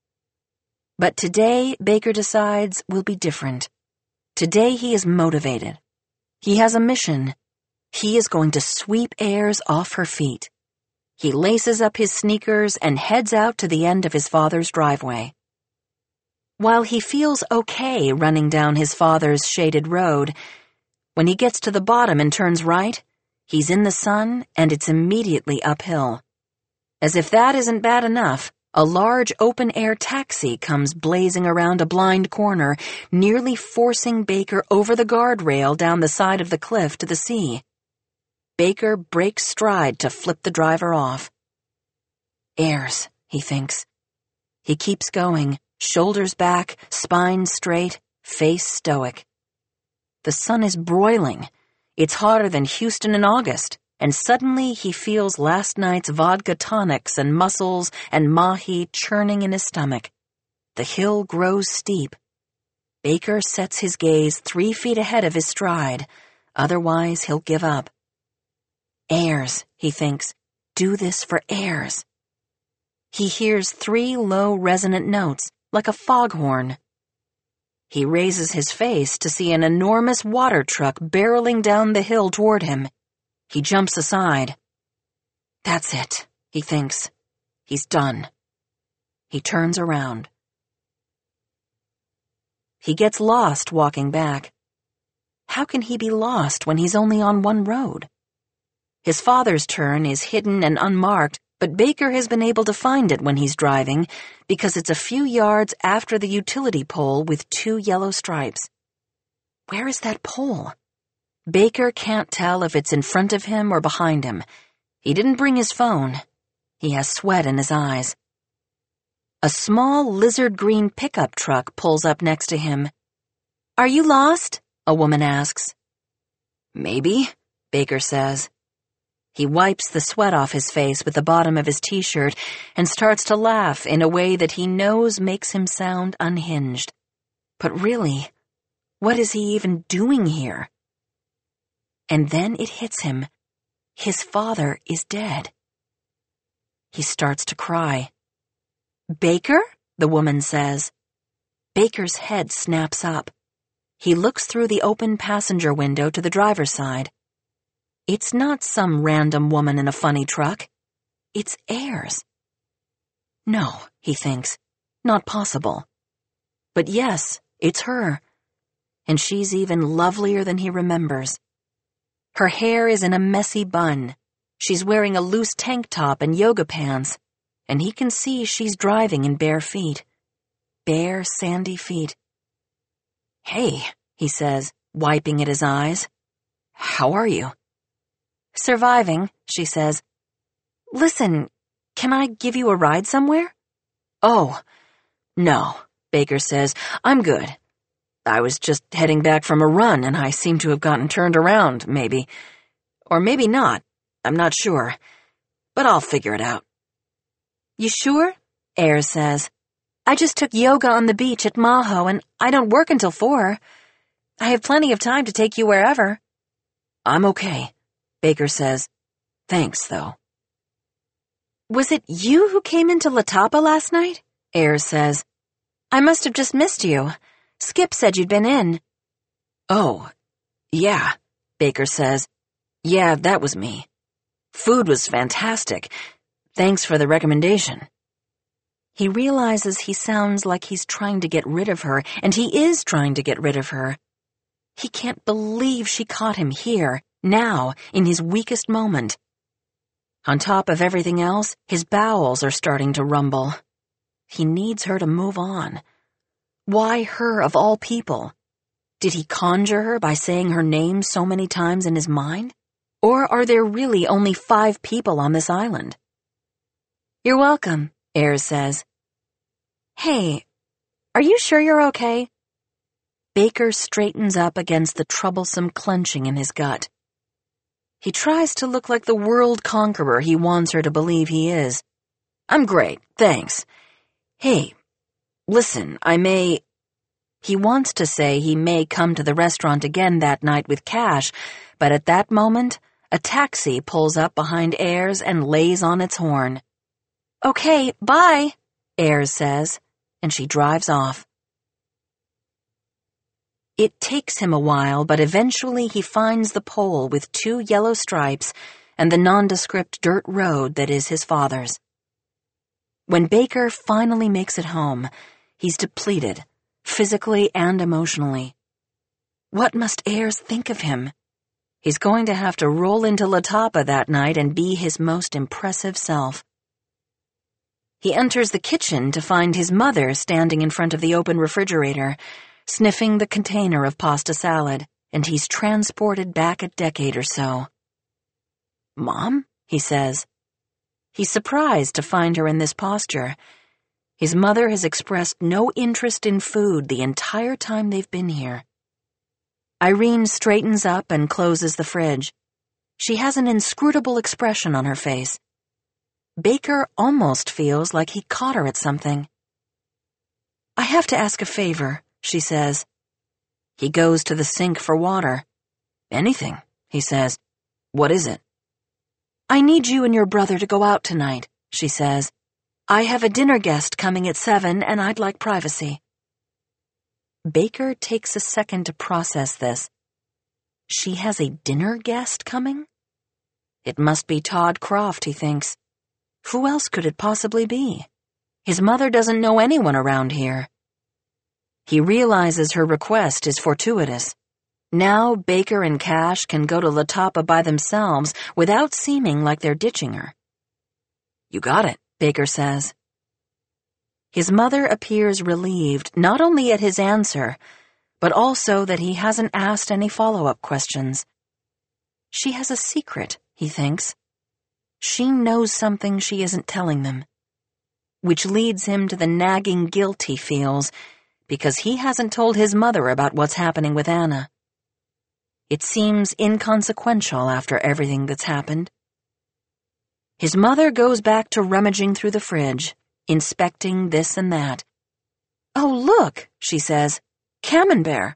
But today, Baker decides, will be different. Today he is motivated. He has a mission. He is going to sweep Ayers off her feet. He laces up his sneakers and heads out to the end of his father's driveway. While he feels okay running down his father's shaded road, when he gets to the bottom and turns right, he's in the sun and it's immediately uphill. As if that isn't bad enough, a large open-air taxi comes blazing around a blind corner, nearly forcing Baker over the guardrail down the side of the cliff to the sea. Baker breaks stride to flip the driver off. Ayers, he thinks. He keeps going. Shoulders back, spine straight, face stoic. The sun is broiling. It's hotter than Houston in August, and suddenly he feels last night's vodka tonics and mussels and mahi churning in his stomach. The hill grows steep. Baker sets his gaze three feet ahead of his stride. Otherwise, he'll give up. Ayers, he thinks. Do this for Ayers. He hears three low resonant notes, like a foghorn. He raises his face to see an enormous water truck barreling down the hill toward him. He jumps aside. That's it, he thinks. He's done. He turns around. He gets lost walking back. How can he be lost when he's only on one road? His father's turn is hidden and unmarked, but Baker has been able to find it when he's driving because it's a few yards after the utility pole with two yellow stripes. Where is that pole? Baker can't tell if it's in front of him or behind him. He didn't bring his phone. He has sweat in his eyes. A small lizard-green pickup truck pulls up next to him. "Are you lost?" a woman asks. "Maybe," Baker says. He wipes the sweat off his face with the bottom of his t-shirt and starts to laugh in a way that he knows makes him sound unhinged. But really, what is he even doing here? And then it hits him. His father is dead. He starts to cry. "Baker?" the woman says. Baker's head snaps up. He looks through the open passenger window to the driver's side. It's not some random woman in a funny truck. It's Ayers. No, he thinks, not possible. But yes, it's her. And she's even lovelier than he remembers. Her hair is in a messy bun. She's wearing a loose tank top and yoga pants, and he can see she's driving in bare feet. Bare, sandy feet. "Hey," he says, wiping at his eyes. "How are you?" "Surviving," she says. "Listen, can I give you a ride somewhere?" "Oh, no," Baker says. "I'm good. I was just heading back from a run and I seem to have gotten turned around, maybe. Or maybe not. I'm not sure. But I'll figure it out." "You sure?" Ayers says. I just took yoga on the beach at Maho, and I don't work until four. I have plenty of time to take you wherever. I'm okay, Baker says. Thanks, though. Was it you who came into Latapa last night? Ayers says. I must have just missed you. Skip said you'd been in. Oh, yeah, Baker says. Yeah, that was me. Food was fantastic. Thanks for the recommendation. He realizes he sounds like he's trying to get rid of her, and he is trying to get rid of her. He can't believe she caught him here, now, in his weakest moment. On top of everything else, his bowels are starting to rumble. He needs her to move on. Why her of all people? Did he conjure her by saying her name so many times in his mind? Or are there really only five people on this island? You're welcome, Ayers says. Hey, are you sure you're okay? Baker straightens up against the troublesome clenching in his gut. He tries to look like the world conqueror he wants her to believe he is. I'm great, thanks. Hey, listen, I may... He wants to say he may come to the restaurant again that night with Cash, but at that moment, a taxi pulls up behind Ayers and lays on its horn. Okay, bye, Ayers says, and she drives off. It takes him a while, but eventually he finds the pole with two yellow stripes and the nondescript dirt road that is his father's. When Baker finally makes it home, he's depleted, physically and emotionally. What must Ayers think of him? He's going to have to roll into Latapa that night and be his most impressive self. He enters the kitchen to find his mother standing in front of the open refrigerator, sniffing the container of pasta salad, and he's transported back a decade or so. Mom, he says. He's surprised to find her in this posture. His mother has expressed no interest in food the entire time they've been here. Irene straightens up and closes the fridge. She has an inscrutable expression on her face. Baker almost feels like he caught her at something. I have to ask a favor, she says. He goes to the sink for water. Anything, he says. What is it? I need you and your brother to go out tonight, she says. I have a dinner guest coming at seven, and I'd like privacy. Baker takes a second to process this. She has a dinner guest coming? It must be Todd Croft, he thinks. Who else could it possibly be? His mother doesn't know anyone around here. He realizes her request is fortuitous. Now Baker and Cash can go to Latapa by themselves without seeming like they're ditching her. You got it, Baker says. His mother appears relieved not only at his answer, but also that he hasn't asked any follow-up questions. She has a secret, he thinks. She knows something she isn't telling them, which leads him to the nagging guilt he feels because he hasn't told his mother about what's happening with Anna. It seems inconsequential after everything that's happened. His mother goes back to rummaging through the fridge, inspecting this and that. Oh, look, she says, Camembert.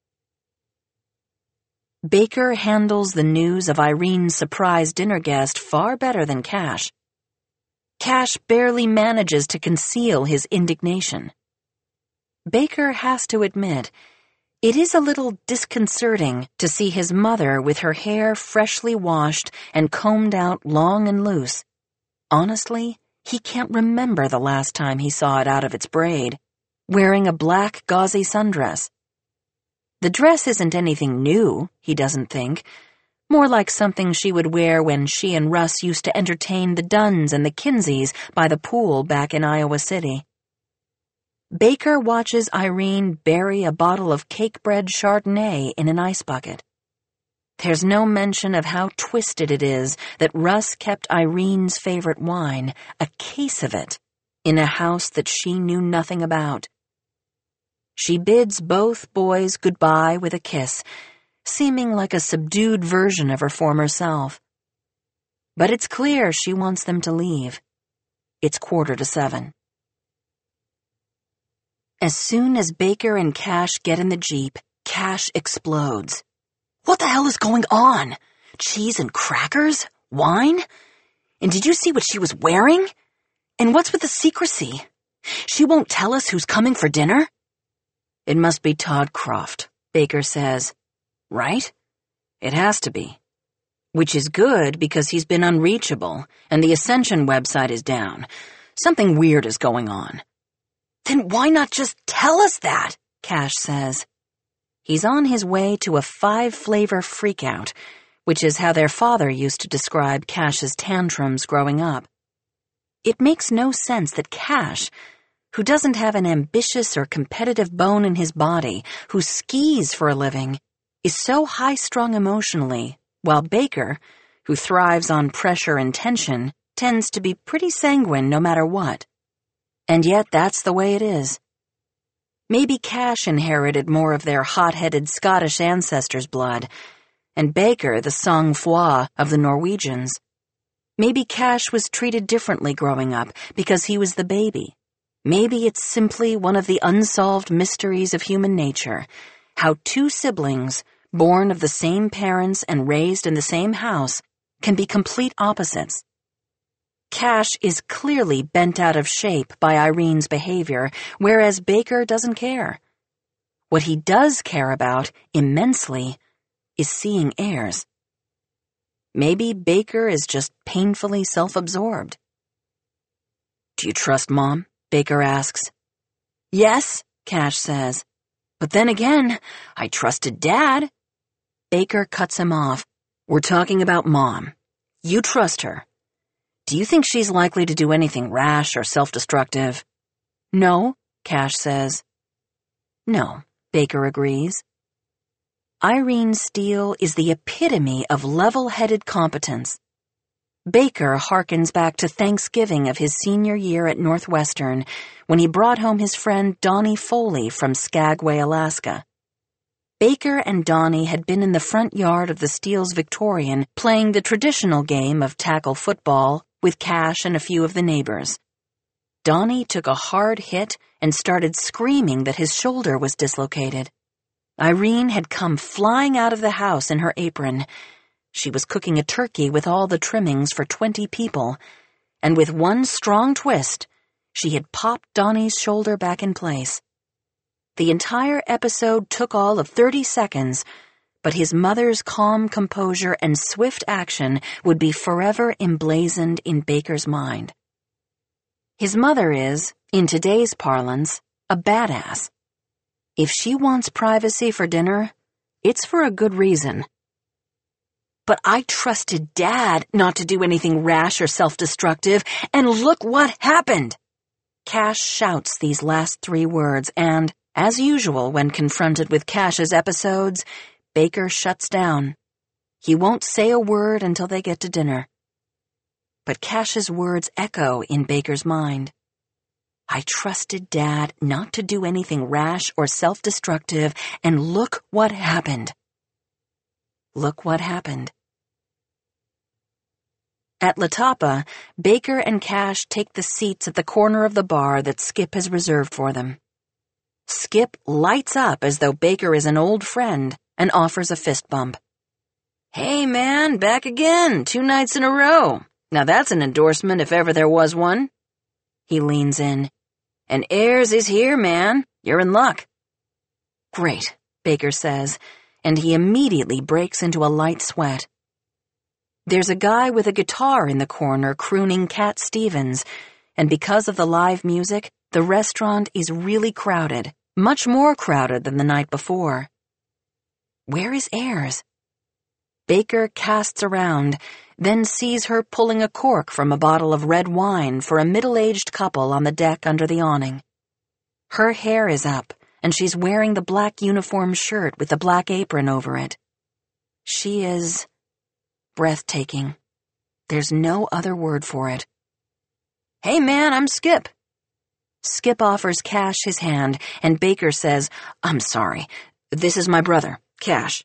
Baker handles the news of Irene's surprise dinner guest far better than Cash. Cash barely manages to conceal his indignation. Baker has to admit, it is a little disconcerting to see his mother with her hair freshly washed and combed out long and loose. Honestly, he can't remember the last time he saw it out of its braid, wearing a black gauzy sundress. The dress isn't anything new, he doesn't think, more like something she would wear when she and Russ used to entertain the Dunns and the Kinseys by the pool back in Iowa City. Baker watches Irene bury a bottle of cake-bread Chardonnay in an ice bucket. There's no mention of how twisted it is that Russ kept Irene's favorite wine, a case of it, in a house that she knew nothing about. She bids both boys goodbye with a kiss, seeming like a subdued version of her former self. But it's clear she wants them to leave. It's quarter to seven. As soon as Baker and Cash get in the Jeep, Cash explodes. What the hell is going on? Cheese and crackers? Wine? And did you see what she was wearing? And what's with the secrecy? She won't tell us who's coming for dinner? It must be Todd Croft, Baker says. Right? It has to be. Which is good because he's been unreachable, and the Ascension website is down. Something weird is going on. Then why not just tell us that? Cash says. He's on his way to a five-flavor freakout, which is how their father used to describe Cash's tantrums growing up. It makes no sense that Cash, who doesn't have an ambitious or competitive bone in his body, who skis for a living, is so high-strung emotionally, while Baker, who thrives on pressure and tension, tends to be pretty sanguine no matter what. And yet that's the way it is. Maybe Cash inherited more of their hot-headed Scottish ancestors' blood, and Baker the sang-froid of the Norwegians. Maybe Cash was treated differently growing up because he was the baby. Maybe it's simply one of the unsolved mysteries of human nature, how two siblings, born of the same parents and raised in the same house, can be complete opposites. Cash is clearly bent out of shape by Irene's behavior, whereas Baker doesn't care. What he does care about, immensely, is seeing heirs. Maybe Baker is just painfully self-absorbed. Do you trust Mom? Baker asks. Yes, Cash says. But then again, I trusted Dad. Baker cuts him off. We're talking about Mom. You trust her. Do you think she's likely to do anything rash or self-destructive? No, Cash says. No, Baker agrees. Irene Steele is the epitome of level-headed competence. Baker harkens back to Thanksgiving of his senior year at Northwestern when he brought home his friend Donnie Foley from Skagway, Alaska. Baker and Donnie had been in the front yard of the Steele's Victorian playing the traditional game of tackle football with Cash and a few of the neighbors. Donnie took a hard hit and started screaming that his shoulder was dislocated. Irene had come flying out of the house in her apron. She was cooking a turkey with all the trimmings for twenty people, and with one strong twist, she had popped Donnie's shoulder back in place. The entire episode took all of thirty seconds, but his mother's calm composure and swift action would be forever emblazoned in Baker's mind. His mother is, in today's parlance, a badass. If she wants privacy for dinner, it's for a good reason. But I trusted Dad not to do anything rash or self-destructive, and look what happened! Cash shouts these last three words, and, as usual when confronted with Cash's episodes, Baker shuts down. He won't say a word until they get to dinner. But Cash's words echo in Baker's mind. I trusted Dad not to do anything rash or self-destructive, and look what happened. Look what happened. At La Tapa, Baker and Cash take the seats at the corner of the bar that Skip has reserved for them. Skip lights up as though Baker is an old friend and offers a fist bump. Hey man, back again, two nights in a row. Now that's an endorsement if ever there was one. He leans in. And Ayers is here, man. You're in luck. Great, Baker says, and he immediately breaks into a light sweat. There's a guy with a guitar in the corner crooning Cat Stevens, and because of the live music, the restaurant is really crowded, much more crowded than the night before. Where is Ayers? Baker casts around, then sees her pulling a cork from a bottle of red wine for a middle-aged couple on the deck under the awning. Her hair is up, and she's wearing the black uniform shirt with the black apron over it. She is breathtaking. There's no other word for it. Hey man, I'm Skip. Skip offers Cash his hand, and Baker says, I'm sorry. This is my brother, Cash.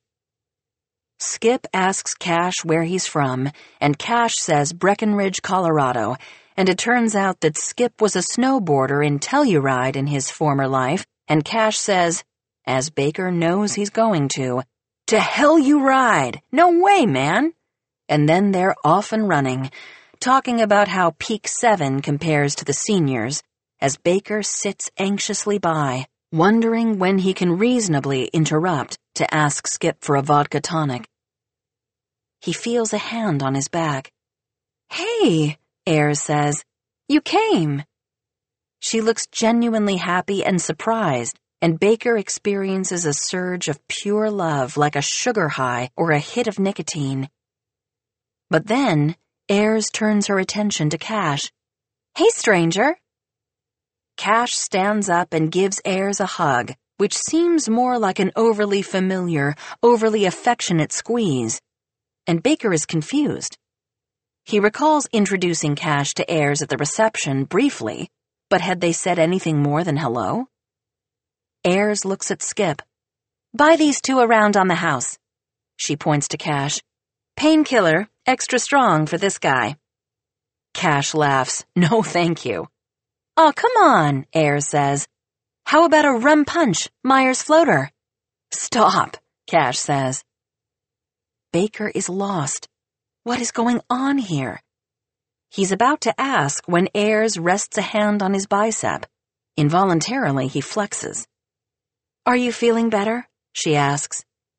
Skip asks Cash where he's from, and Cash says Breckenridge, Colorado, and it turns out that Skip was a snowboarder in Telluride in his former life, and Cash says, as Baker knows he's going to, "To hell you ride! No way, man!" And then they're off and running, talking about how Peak Seven compares to the seniors, as Baker sits anxiously by, wondering when he can reasonably interrupt to ask Skip for a vodka tonic. He feels a hand on his back. "Hey," Ayers says, "you came." She looks genuinely happy and surprised, and Baker experiences a surge of pure love like a sugar high or a hit of nicotine. But then, Ayers turns her attention to Cash. "Hey, stranger." Cash stands up and gives Ayers a hug, which seems more like an overly familiar, overly affectionate squeeze, and Baker is confused. He recalls introducing Cash to Ayers at the reception briefly, but had they said anything more than hello? Ayers looks at Skip. "Buy these two around on the house." She points to Cash. "Painkiller, extra strong for this guy." Cash laughs. "No, thank you." "Oh, come on," Ayers says. "How about a rum punch, Myers floater?" "Stop," Cash says. Baker is lost. What is going on here? He's about to ask when Ayers rests a hand on his bicep. Involuntarily, he flexes. "Are you feeling better?" she asks.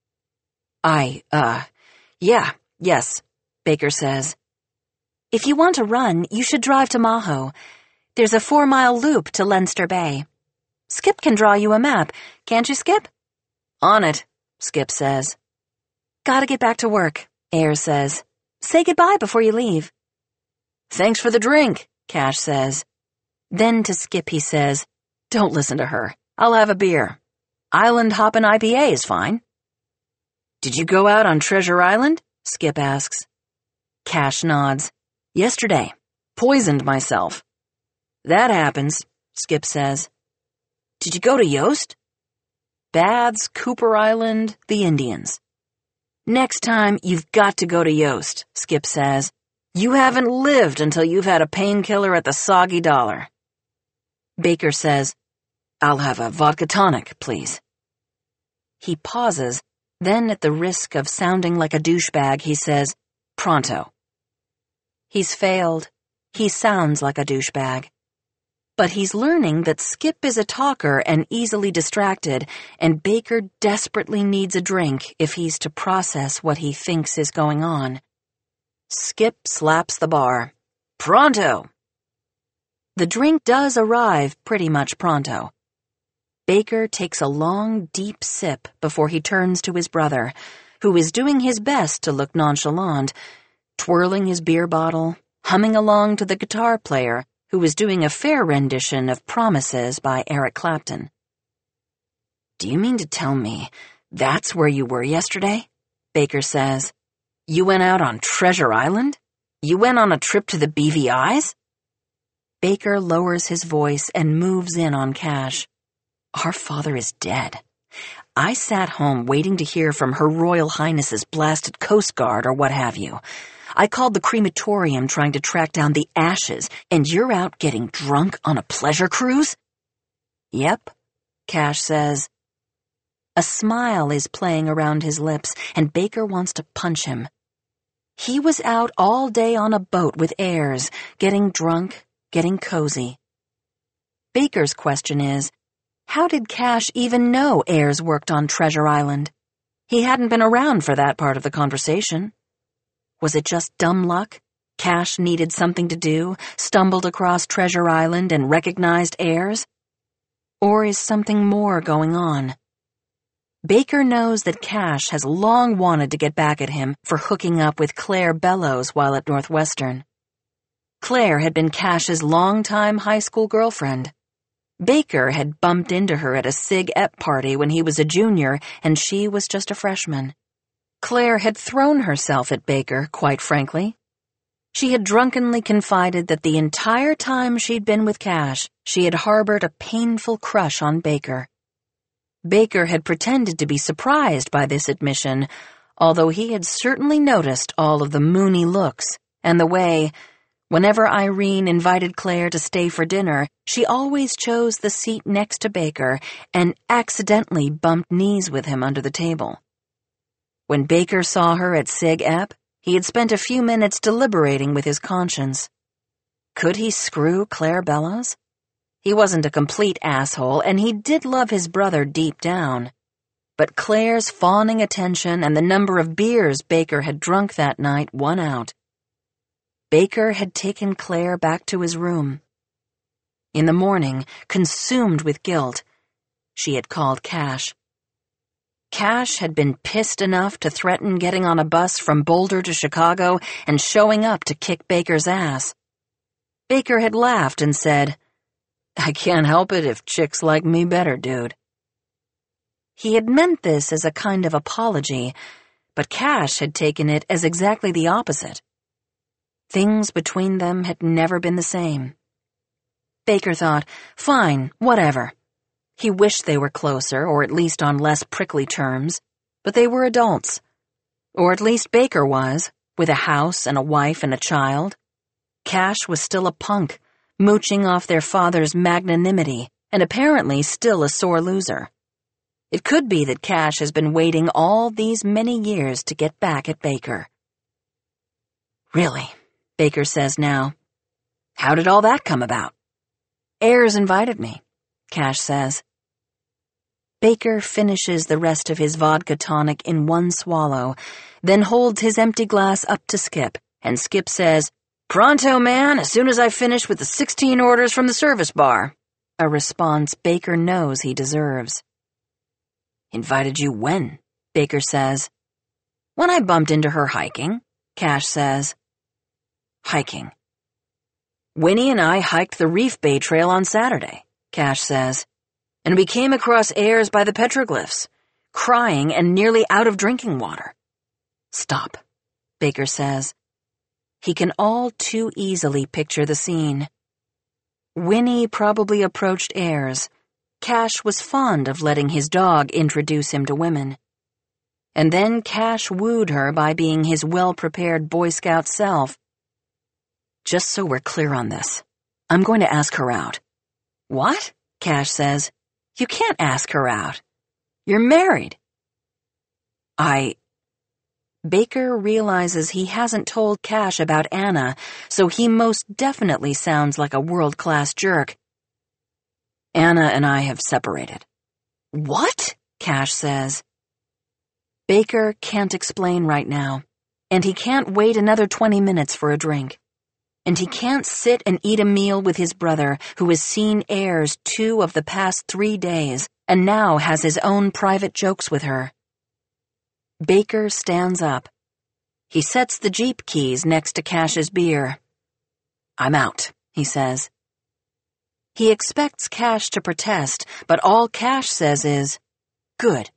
I, uh, yeah, yes, Baker says. "If you want to run, you should drive to Maho. There's a four-mile loop to Leinster Bay. Skip can draw you a map, can't you, Skip?" "On it," Skip says. "Gotta get back to work," Ayers says. "Say goodbye before you leave." "Thanks for the drink," Cash says. Then to Skip he says, "Don't listen to her. I'll have a beer. Island hoppin' I P A is fine." "Did you go out on Treasure Island?" Skip asks. Cash nods. "Yesterday. Poisoned myself." "That happens," Skip says. "Did you go to Yost?" "Baths, Cooper Island, the Indians." "Next time, you've got to go to Yost," Skip says. "You haven't lived until you've had a painkiller at the Soggy Dollar." Baker says, "I'll have a vodka tonic, please." He pauses, then at the risk of sounding like a douchebag, he says, "Pronto." He's failed. He sounds like a douchebag. But he's learning that Skip is a talker and easily distracted, and Baker desperately needs a drink if he's to process what he thinks is going on. Skip slaps the bar. "Pronto!" The drink does arrive pretty much pronto. Baker takes a long, deep sip before he turns to his brother, who is doing his best to look nonchalant, twirling his beer bottle, humming along to the guitar player, who was doing a fair rendition of Promises by Eric Clapton. "Do you mean to tell me that's where you were yesterday?" Baker says. "You went out on Treasure Island? You went on a trip to the B V Is?" Baker lowers his voice and moves in on Cash. "Our father is dead. I sat home waiting to hear from Her Royal Highness's blasted Coast Guard or what have you. I called the crematorium trying to track down the ashes, and you're out getting drunk on a pleasure cruise?" "Yep," Cash says. A smile is playing around his lips, and Baker wants to punch him. He was out all day on a boat with Ayers, getting drunk, getting cozy. Baker's question is, how did Cash even know Ayers worked on Treasure Island? He hadn't been around for that part of the conversation. Was it just dumb luck? Cash needed something to do, stumbled across Treasure Island and recognized Ayers? Or is something more going on? Baker knows that Cash has long wanted to get back at him for hooking up with Claire Bellows while at Northwestern. Claire had been Cash's longtime high school girlfriend. Baker had bumped into her at a Sig Ep party when he was a junior and she was just a freshman. Claire had thrown herself at Baker, quite frankly. She had drunkenly confided that the entire time she'd been with Cash, she had harbored a painful crush on Baker. Baker had pretended to be surprised by this admission, although he had certainly noticed all of the moony looks and the way, Whenever Irene invited Claire to stay for dinner, she always chose the seat next to Baker and accidentally bumped knees with him under the table. When Baker saw her at Sig Ep, he had spent a few minutes deliberating with his conscience. Could he screw Claire Bellows? He wasn't a complete asshole, and he did love his brother deep down. But Claire's fawning attention and the number of beers Baker had drunk that night won out. Baker had taken Claire back to his room. In the morning, consumed with guilt, she had called Cash. Cash had been pissed enough to threaten getting on a bus from Boulder to Chicago and showing up to kick Baker's ass. Baker had laughed and said, "I can't help it if chicks like me better, dude." He had meant this as a kind of apology, but Cash had taken it as exactly the opposite. Things between them had never been the same. Baker thought, fine, whatever. He wished they were closer, or at least on less prickly terms, but they were adults. Or at least Baker was, with a house and a wife and a child. Cash was still a punk, mooching off their father's magnanimity, and apparently still a sore loser. It could be that Cash has been waiting all these many years to get back at Baker. Really, Baker says now. How did all that come about? Ayers invited me, Cash says. Baker finishes the rest of his vodka tonic in one swallow, then holds his empty glass up to Skip, and Skip says, "Pronto, man, as soon as I finish with the sixteen orders from the service bar," a response Baker knows he deserves. Invited you when? Baker says. When I bumped into her hiking, Cash says. Hiking. Winnie and I hiked the Reef Bay Trail on Saturday, Cash says, and we came across Ayers by the petroglyphs, crying and nearly out of drinking water. Stop, Baker says. He can all too easily picture the scene. Winnie probably approached Ayers. Cash was fond of letting his dog introduce him to women. And then Cash wooed her by being his well-prepared Boy Scout self. Just so we're clear on this, I'm going to ask her out. What? Cash says. You can't ask her out. You're married. I... Baker realizes he hasn't told Cash about Anna, so he most definitely sounds like a world-class jerk. Anna and I have separated. What? Cash says. Baker can't explain right now, and he can't wait another twenty minutes for a drink. And he can't sit and eat a meal with his brother, who has seen Ayers two of the past three days, and now has his own private jokes with her. Baker stands up. He sets the Jeep keys next to Cash's beer. I'm out, he says. He expects Cash to protest, but all Cash says is, good.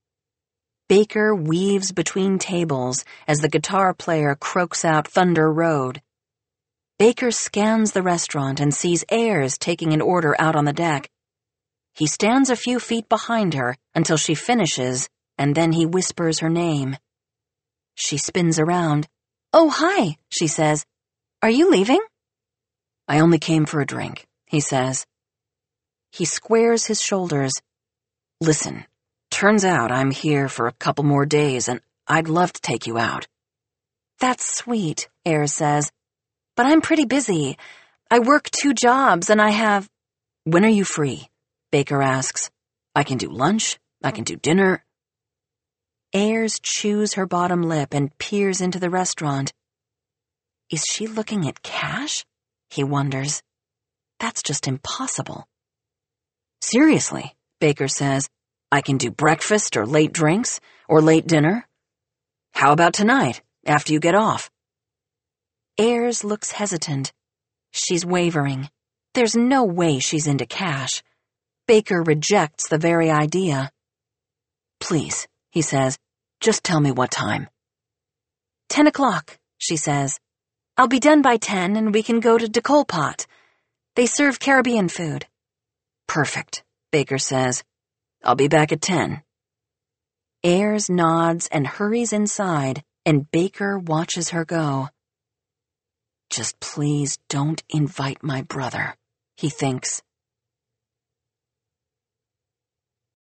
Baker weaves between tables as the guitar player croaks out Thunder Road. Baker scans the restaurant and sees Ayers taking an order out on the deck. He stands a few feet behind her until she finishes, and then he whispers her name. She spins around. Oh, hi, she says. Are you leaving? I only came for a drink, he says. He squares his shoulders. Listen, turns out I'm here for a couple more days, and I'd love to take you out. That's sweet, Ayers says. But I'm pretty busy. I work two jobs, and I have... When are you free? Baker asks. I can do lunch. I can do dinner. Ayers chews her bottom lip and peers into the restaurant. Is she looking at Cash? He wonders. That's just impossible. Seriously, Baker says, I can do breakfast or late drinks or late dinner. How about tonight, after you get off? Ayers looks hesitant. She's wavering. There's no way she's into Cash. Baker rejects the very idea. Please, he says, just tell me what time. Ten o'clock, she says. I'll be done by ten and we can go to Decolpot. They serve Caribbean food. Perfect, Baker says. I'll be back at ten. Ayers nods and hurries inside, and Baker watches her go. Just please don't invite my brother, he thinks.